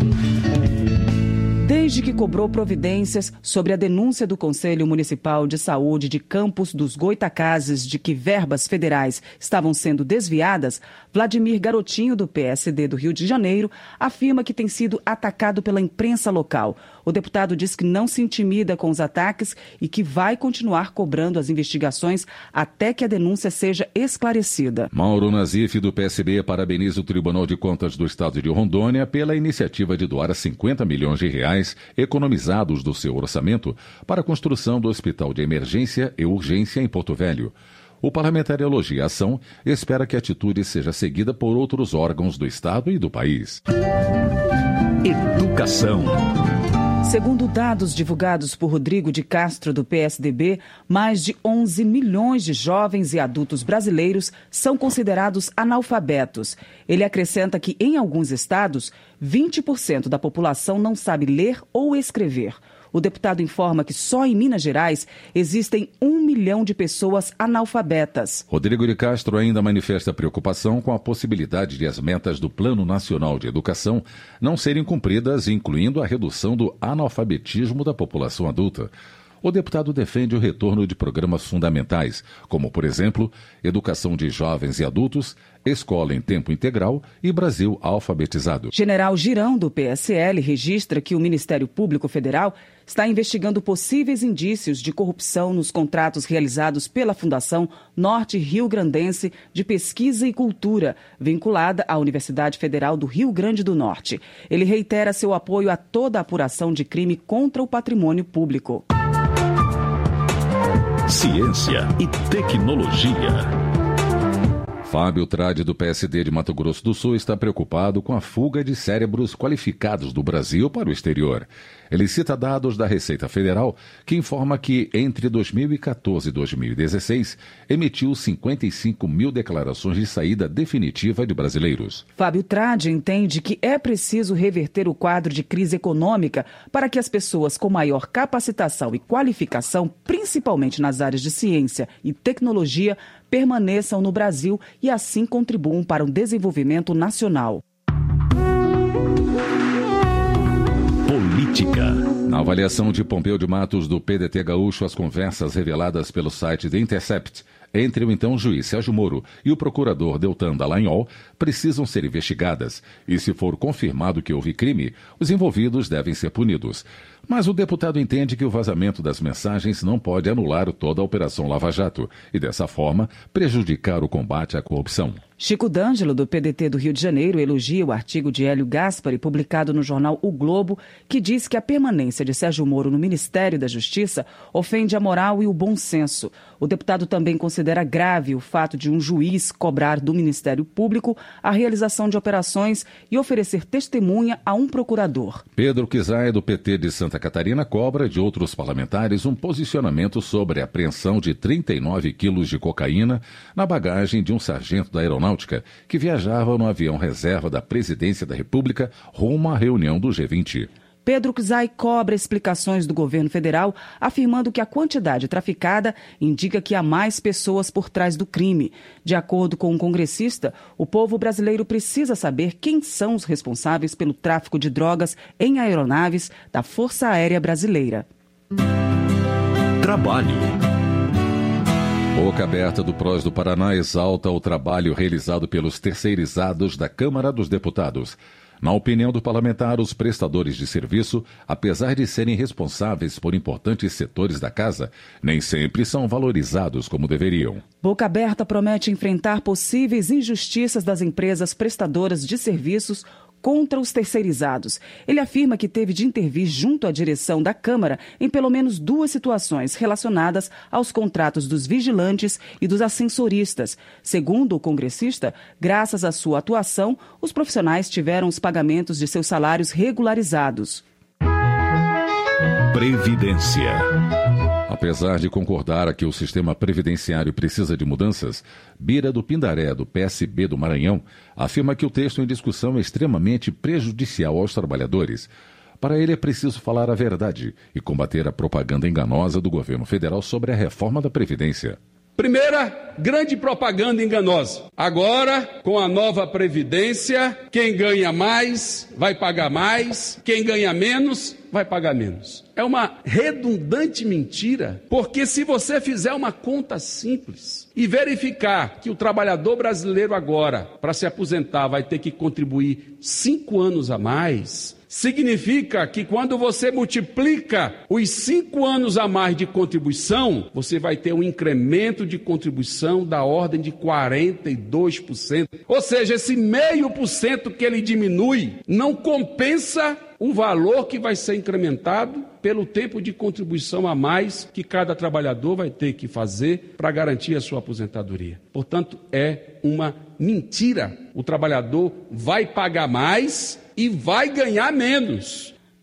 Desde que cobrou providências sobre a denúncia do Conselho Municipal de Saúde de Campos dos Goitacazes de que verbas federais estavam sendo desviadas, Vladimir Garotinho, do P S D do Rio de Janeiro, afirma que tem sido atacado pela imprensa local. O deputado diz que não se intimida com os ataques e que vai continuar cobrando as investigações até que a denúncia seja esclarecida. Mauro Nazif, do P S B, parabeniza o Tribunal de Contas do Estado de Rondônia pela iniciativa de doar cinquenta milhões de reais economizados do seu orçamento para a construção do Hospital de Emergência e Urgência em Porto Velho. O parlamentar elogia a ação e espera que a atitude seja seguida por outros órgãos do Estado e do país. Educação. Segundo dados divulgados por Rodrigo de Castro, do P S D B, mais de onze milhões de jovens e adultos brasileiros são considerados analfabetos. Ele acrescenta que, em alguns estados, vinte por cento da população não sabe ler ou escrever. O deputado informa que só em Minas Gerais existem um milhão de pessoas analfabetas. Rodrigo de Castro ainda manifesta preocupação com a possibilidade de as metas do Plano Nacional de Educação não serem cumpridas, incluindo a redução do analfabetismo da população adulta. O deputado defende o retorno de programas fundamentais, como, por exemplo, educação de jovens e adultos, escola em tempo integral e Brasil alfabetizado. General Girão, do P S L, registra que o Ministério Público Federal está investigando possíveis indícios de corrupção nos contratos realizados pela Fundação Norte Rio Grandense de Pesquisa e Cultura, vinculada à Universidade Federal do Rio Grande do Norte. Ele reitera seu apoio a toda a apuração de crime contra o patrimônio público. Ciência e tecnologia. Fábio Trade, do P S D de Mato Grosso do Sul, está preocupado com a fuga de cérebros qualificados do Brasil para o exterior. Ele cita dados da Receita Federal, que informa que, entre dois mil e quatorze e dois mil e dezesseis, emitiu cinquenta e cinco mil declarações de saída definitiva de brasileiros. Fábio Trade entende que é preciso reverter o quadro de crise econômica para que as pessoas com maior capacitação e qualificação, principalmente nas áreas de ciência e tecnologia, permaneçam no Brasil e assim contribuam para o desenvolvimento nacional. Política. Na avaliação de Pompeu de Matos, do P D T Gaúcho, as conversas reveladas pelo site The Intercept entre o então juiz Sérgio Moro e o procurador Deltan Dallagnol precisam ser investigadas e, se for confirmado que houve crime, os envolvidos devem ser punidos. Mas o deputado entende que o vazamento das mensagens não pode anular toda a Operação Lava Jato e, dessa forma, prejudicar o combate à corrupção. Chico D'Angelo, do P D T do Rio de Janeiro, elogia o artigo de Hélio Gaspari, publicado no jornal O Globo, que diz que a permanência de Sérgio Moro no Ministério da Justiça ofende a moral e o bom senso. O deputado também considera grave o fato de um juiz cobrar do Ministério Público a realização de operações e oferecer testemunha a um procurador. Pedro Kizai, do P T de Santa Catarina, cobra de outros parlamentares um posicionamento sobre a apreensão de trinta e nove quilos de cocaína na bagagem de um sargento da aeronáutica que viajava no avião reserva da Presidência da República rumo à reunião do G vinte. Pedro Kizai cobra explicações do governo federal, afirmando que a quantidade traficada indica que há mais pessoas por trás do crime. De acordo com um congressista, o povo brasileiro precisa saber quem são os responsáveis pelo tráfico de drogas em aeronaves da Força Aérea Brasileira. Trabalho. Boca Aberta do Prós do Paraná exalta o trabalho realizado pelos terceirizados da Câmara dos Deputados. Na opinião do parlamentar, os prestadores de serviço, apesar de serem responsáveis por importantes setores da casa, nem sempre são valorizados como deveriam. Boca Aberta promete enfrentar possíveis injustiças das empresas prestadoras de serviços contra os terceirizados. Ele afirma que teve de intervir junto à direção da Câmara em pelo menos duas situações relacionadas aos contratos dos vigilantes e dos ascensoristas. Segundo o congressista, graças à sua atuação, os profissionais tiveram os pagamentos de seus salários regularizados. Previdência. Apesar de concordar que o sistema previdenciário precisa de mudanças, Bira do Pindaré, do P S B do Maranhão, afirma que o texto em discussão é extremamente prejudicial aos trabalhadores. Para ele é preciso falar a verdade e combater a propaganda enganosa do governo federal sobre a reforma da Previdência. Primeira grande propaganda enganosa. Agora, com a nova Previdência, quem ganha mais vai pagar mais, quem ganha menos vai pagar menos. É uma redundante mentira, porque se você fizer uma conta simples e verificar que o trabalhador brasileiro agora, para se aposentar, vai ter que contribuir cinco anos a mais, significa que quando você multiplica os cinco anos a mais de contribuição, você vai ter um incremento de contribuição da ordem de quarenta e dois por cento. Ou seja, esse meio por cento que ele diminui não compensa o valor que vai ser incrementado pelo tempo de contribuição a mais que cada trabalhador vai ter que fazer para garantir a sua aposentadoria. Portanto, é uma mentira. O trabalhador vai pagar mais e vai ganhar menos.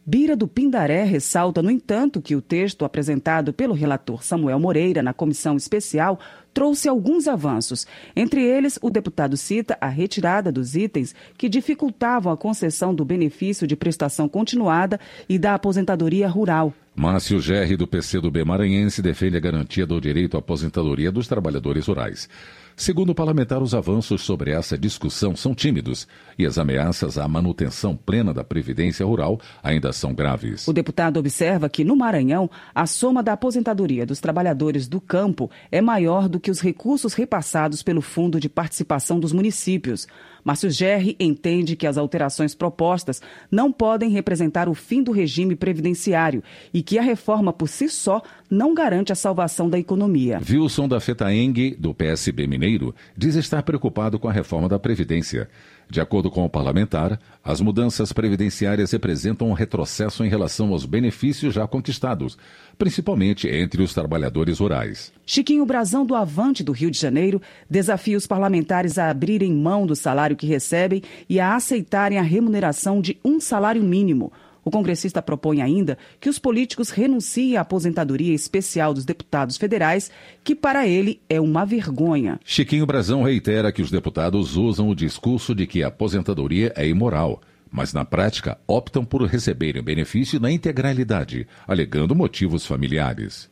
Bira do Pindaré ressalta, no entanto, que o texto apresentado pelo relator Samuel Moreira na comissão especial trouxe alguns avanços. Entre eles, o deputado cita a retirada dos itens que dificultavam a concessão do benefício de prestação continuada e da aposentadoria rural. Márcio Gerri, do P C do B maranhense, defende a garantia do direito à aposentadoria dos trabalhadores rurais. Segundo o parlamentar, os avanços sobre essa discussão são tímidos e as ameaças à manutenção plena da Previdência Rural ainda são graves. O deputado observa que, no Maranhão, a soma da aposentadoria dos trabalhadores do campo é maior do que os recursos repassados pelo Fundo de Participação dos Municípios. Márcio Gerri entende que as alterações propostas não podem representar o fim do regime previdenciário e que a reforma por si só não garante a salvação da economia. Wilson da Fetaeng, do P S B Mineiro, diz estar preocupado com a reforma da Previdência. De acordo com o parlamentar, as mudanças previdenciárias representam um retrocesso em relação aos benefícios já conquistados, principalmente entre os trabalhadores rurais. Chiquinho Brazão, do Avante do Rio de Janeiro, desafia os parlamentares a abrirem mão do salário que recebem e a aceitarem a remuneração de um salário mínimo. O congressista propõe ainda que os políticos renunciem à aposentadoria especial dos deputados federais, que para ele é uma vergonha. Chiquinho Brazão reitera que os deputados usam o discurso de que a aposentadoria é imoral, mas na prática optam por receberem o benefício na integralidade, alegando motivos familiares.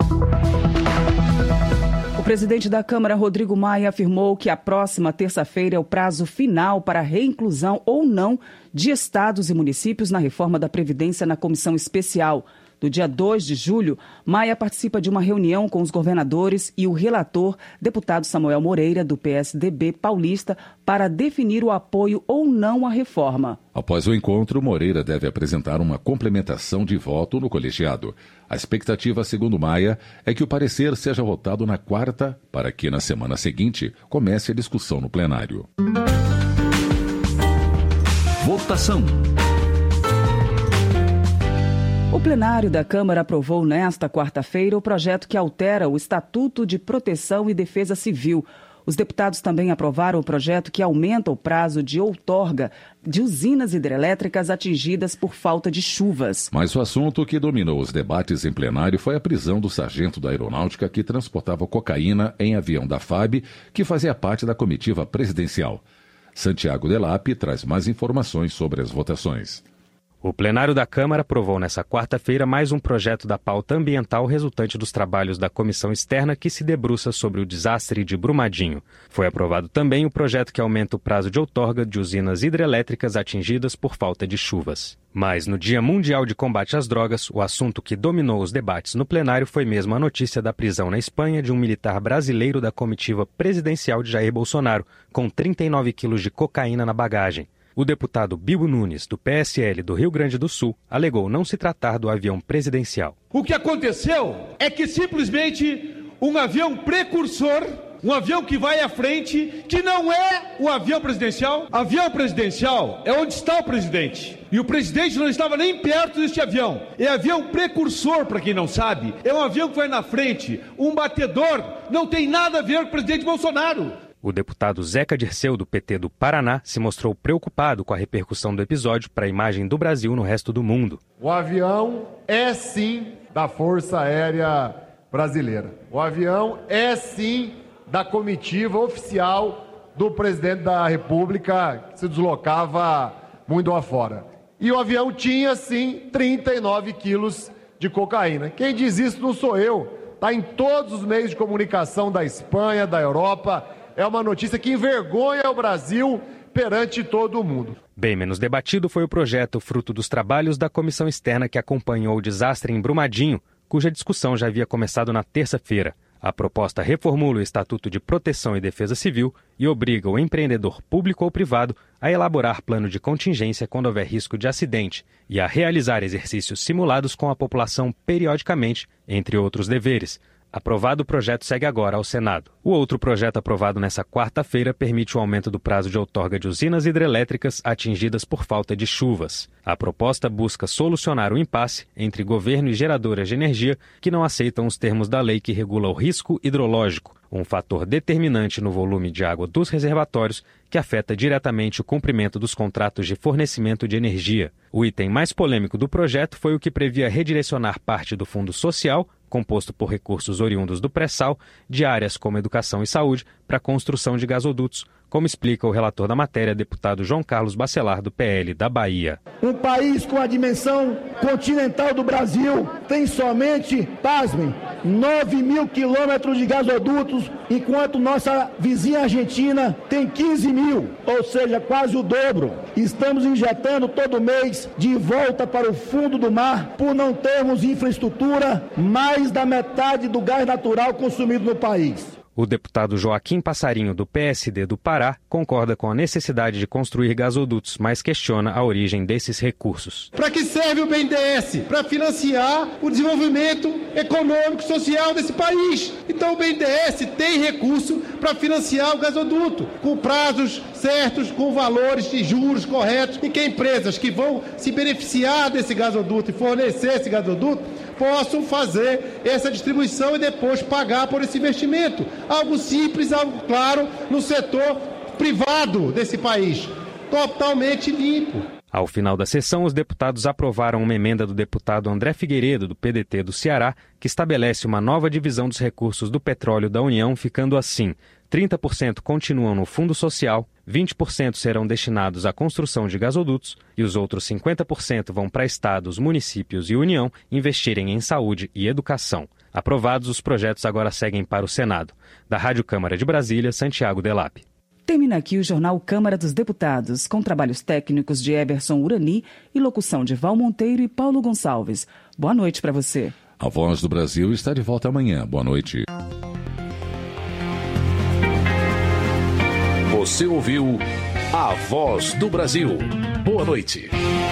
O presidente da Câmara, Rodrigo Maia, afirmou que a próxima terça-feira é o prazo final para a reinclusão ou não de estados e municípios na reforma da Previdência na comissão especial. No dia dois de julho, Maia participa de uma reunião com os governadores e o relator, deputado Samuel Moreira, do P S D B paulista, para definir o apoio ou não à reforma. Após o encontro, Moreira deve apresentar uma complementação de voto no colegiado. A expectativa, segundo Maia, é que o parecer seja votado na quarta, para que na semana seguinte comece a discussão no plenário. Votação. O plenário da Câmara aprovou nesta quarta-feira o projeto que altera o Estatuto de Proteção e Defesa Civil. Os deputados também aprovaram o projeto que aumenta o prazo de outorga de usinas hidrelétricas atingidas por falta de chuvas. Mas o assunto que dominou os debates em plenário foi a prisão do sargento da Aeronáutica que transportava cocaína em avião da F A B, que fazia parte da comitiva presidencial. Santiago Delap traz mais informações sobre as votações. O plenário da Câmara aprovou nesta quarta-feira mais um projeto da pauta ambiental resultante dos trabalhos da comissão externa que se debruça sobre o desastre de Brumadinho. Foi aprovado também o projeto que aumenta o prazo de outorga de usinas hidrelétricas atingidas por falta de chuvas. Mas no Dia Mundial de Combate às Drogas, o assunto que dominou os debates no plenário foi mesmo a notícia da prisão na Espanha de um militar brasileiro da comitiva presidencial de Jair Bolsonaro, com trinta e nove quilos de cocaína na bagagem. O deputado Bibo Nunes, do P S L do Rio Grande do Sul, alegou não se tratar do avião presidencial. O que aconteceu é que simplesmente um avião precursor, um avião que vai à frente, que não é o avião presidencial. Avião presidencial é onde está o presidente. E o presidente não estava nem perto deste avião. É avião precursor, para quem não sabe. É um avião que vai na frente. Um batedor não tem nada a ver com o presidente Bolsonaro. O deputado Zeca Dirceu, do P T do Paraná, se mostrou preocupado com a repercussão do episódio para a imagem do Brasil no resto do mundo. O avião é sim da Força Aérea Brasileira. O avião é sim da comitiva oficial do presidente da República, que se deslocava muito afora. E o avião tinha sim trinta e nove quilos de cocaína. Quem diz isso não sou eu. Está em todos os meios de comunicação da Espanha, da Europa. É uma notícia que envergonha o Brasil perante todo o mundo. Bem menos debatido foi o projeto fruto dos trabalhos da comissão externa que acompanhou o desastre em Brumadinho, cuja discussão já havia começado na terça-feira. A proposta reformula o Estatuto de Proteção e Defesa Civil e obriga o empreendedor público ou privado a elaborar plano de contingência quando houver risco de acidente e a realizar exercícios simulados com a população periodicamente, entre outros deveres. Aprovado, o projeto segue agora ao Senado. O outro projeto aprovado nesta quarta-feira permite o aumento do prazo de outorga de usinas hidrelétricas atingidas por falta de chuvas. A proposta busca solucionar o impasse entre governo e geradoras de energia que não aceitam os termos da lei que regula o risco hidrológico, um fator determinante no volume de água dos reservatórios que afeta diretamente o cumprimento dos contratos de fornecimento de energia. O item mais polêmico do projeto foi o que previa redirecionar parte do Fundo Social, composto por recursos oriundos do pré-sal, de áreas como educação e saúde, para a construção de gasodutos, como explica o relator da matéria, deputado João Carlos Bacelar, do P L da Bahia. Um país com a dimensão continental do Brasil tem somente, pasmem, nove mil quilômetros de gasodutos, enquanto nossa vizinha Argentina tem quinze mil, ou seja, quase o dobro. Estamos injetando todo mês de volta para o fundo do mar por não termos infraestrutura, mais da metade do gás natural consumido no país. O deputado Joaquim Passarinho, do P S D do Pará, concorda com a necessidade de construir gasodutos, mas questiona a origem desses recursos. Para que serve o B N D E S? Para financiar o desenvolvimento econômico e social desse país. Então o B N D E S tem recurso para financiar o gasoduto, com prazos certos, com valores de juros corretos, e que empresas que vão se beneficiar desse gasoduto e fornecer esse gasoduto possam fazer essa distribuição e depois pagar por esse investimento. Algo simples, algo claro, no setor privado desse país, totalmente limpo. Ao final da sessão, os deputados aprovaram uma emenda do deputado André Figueiredo, do P D T do Ceará, que estabelece uma nova divisão dos recursos do petróleo da União, ficando assim: trinta por cento continuam no Fundo Social, vinte por cento serão destinados à construção de gasodutos e os outros cinquenta por cento vão para estados, municípios e União investirem em saúde e educação. Aprovados, os projetos agora seguem para o Senado. Da Rádio Câmara de Brasília, Santiago Delap. Termina aqui o Jornal Câmara dos Deputados, com trabalhos técnicos de Eberson Urani e locução de Val Monteiro e Paulo Gonçalves. Boa noite para você. A Voz do Brasil está de volta amanhã. Boa noite. Você ouviu A Voz do Brasil. Boa noite.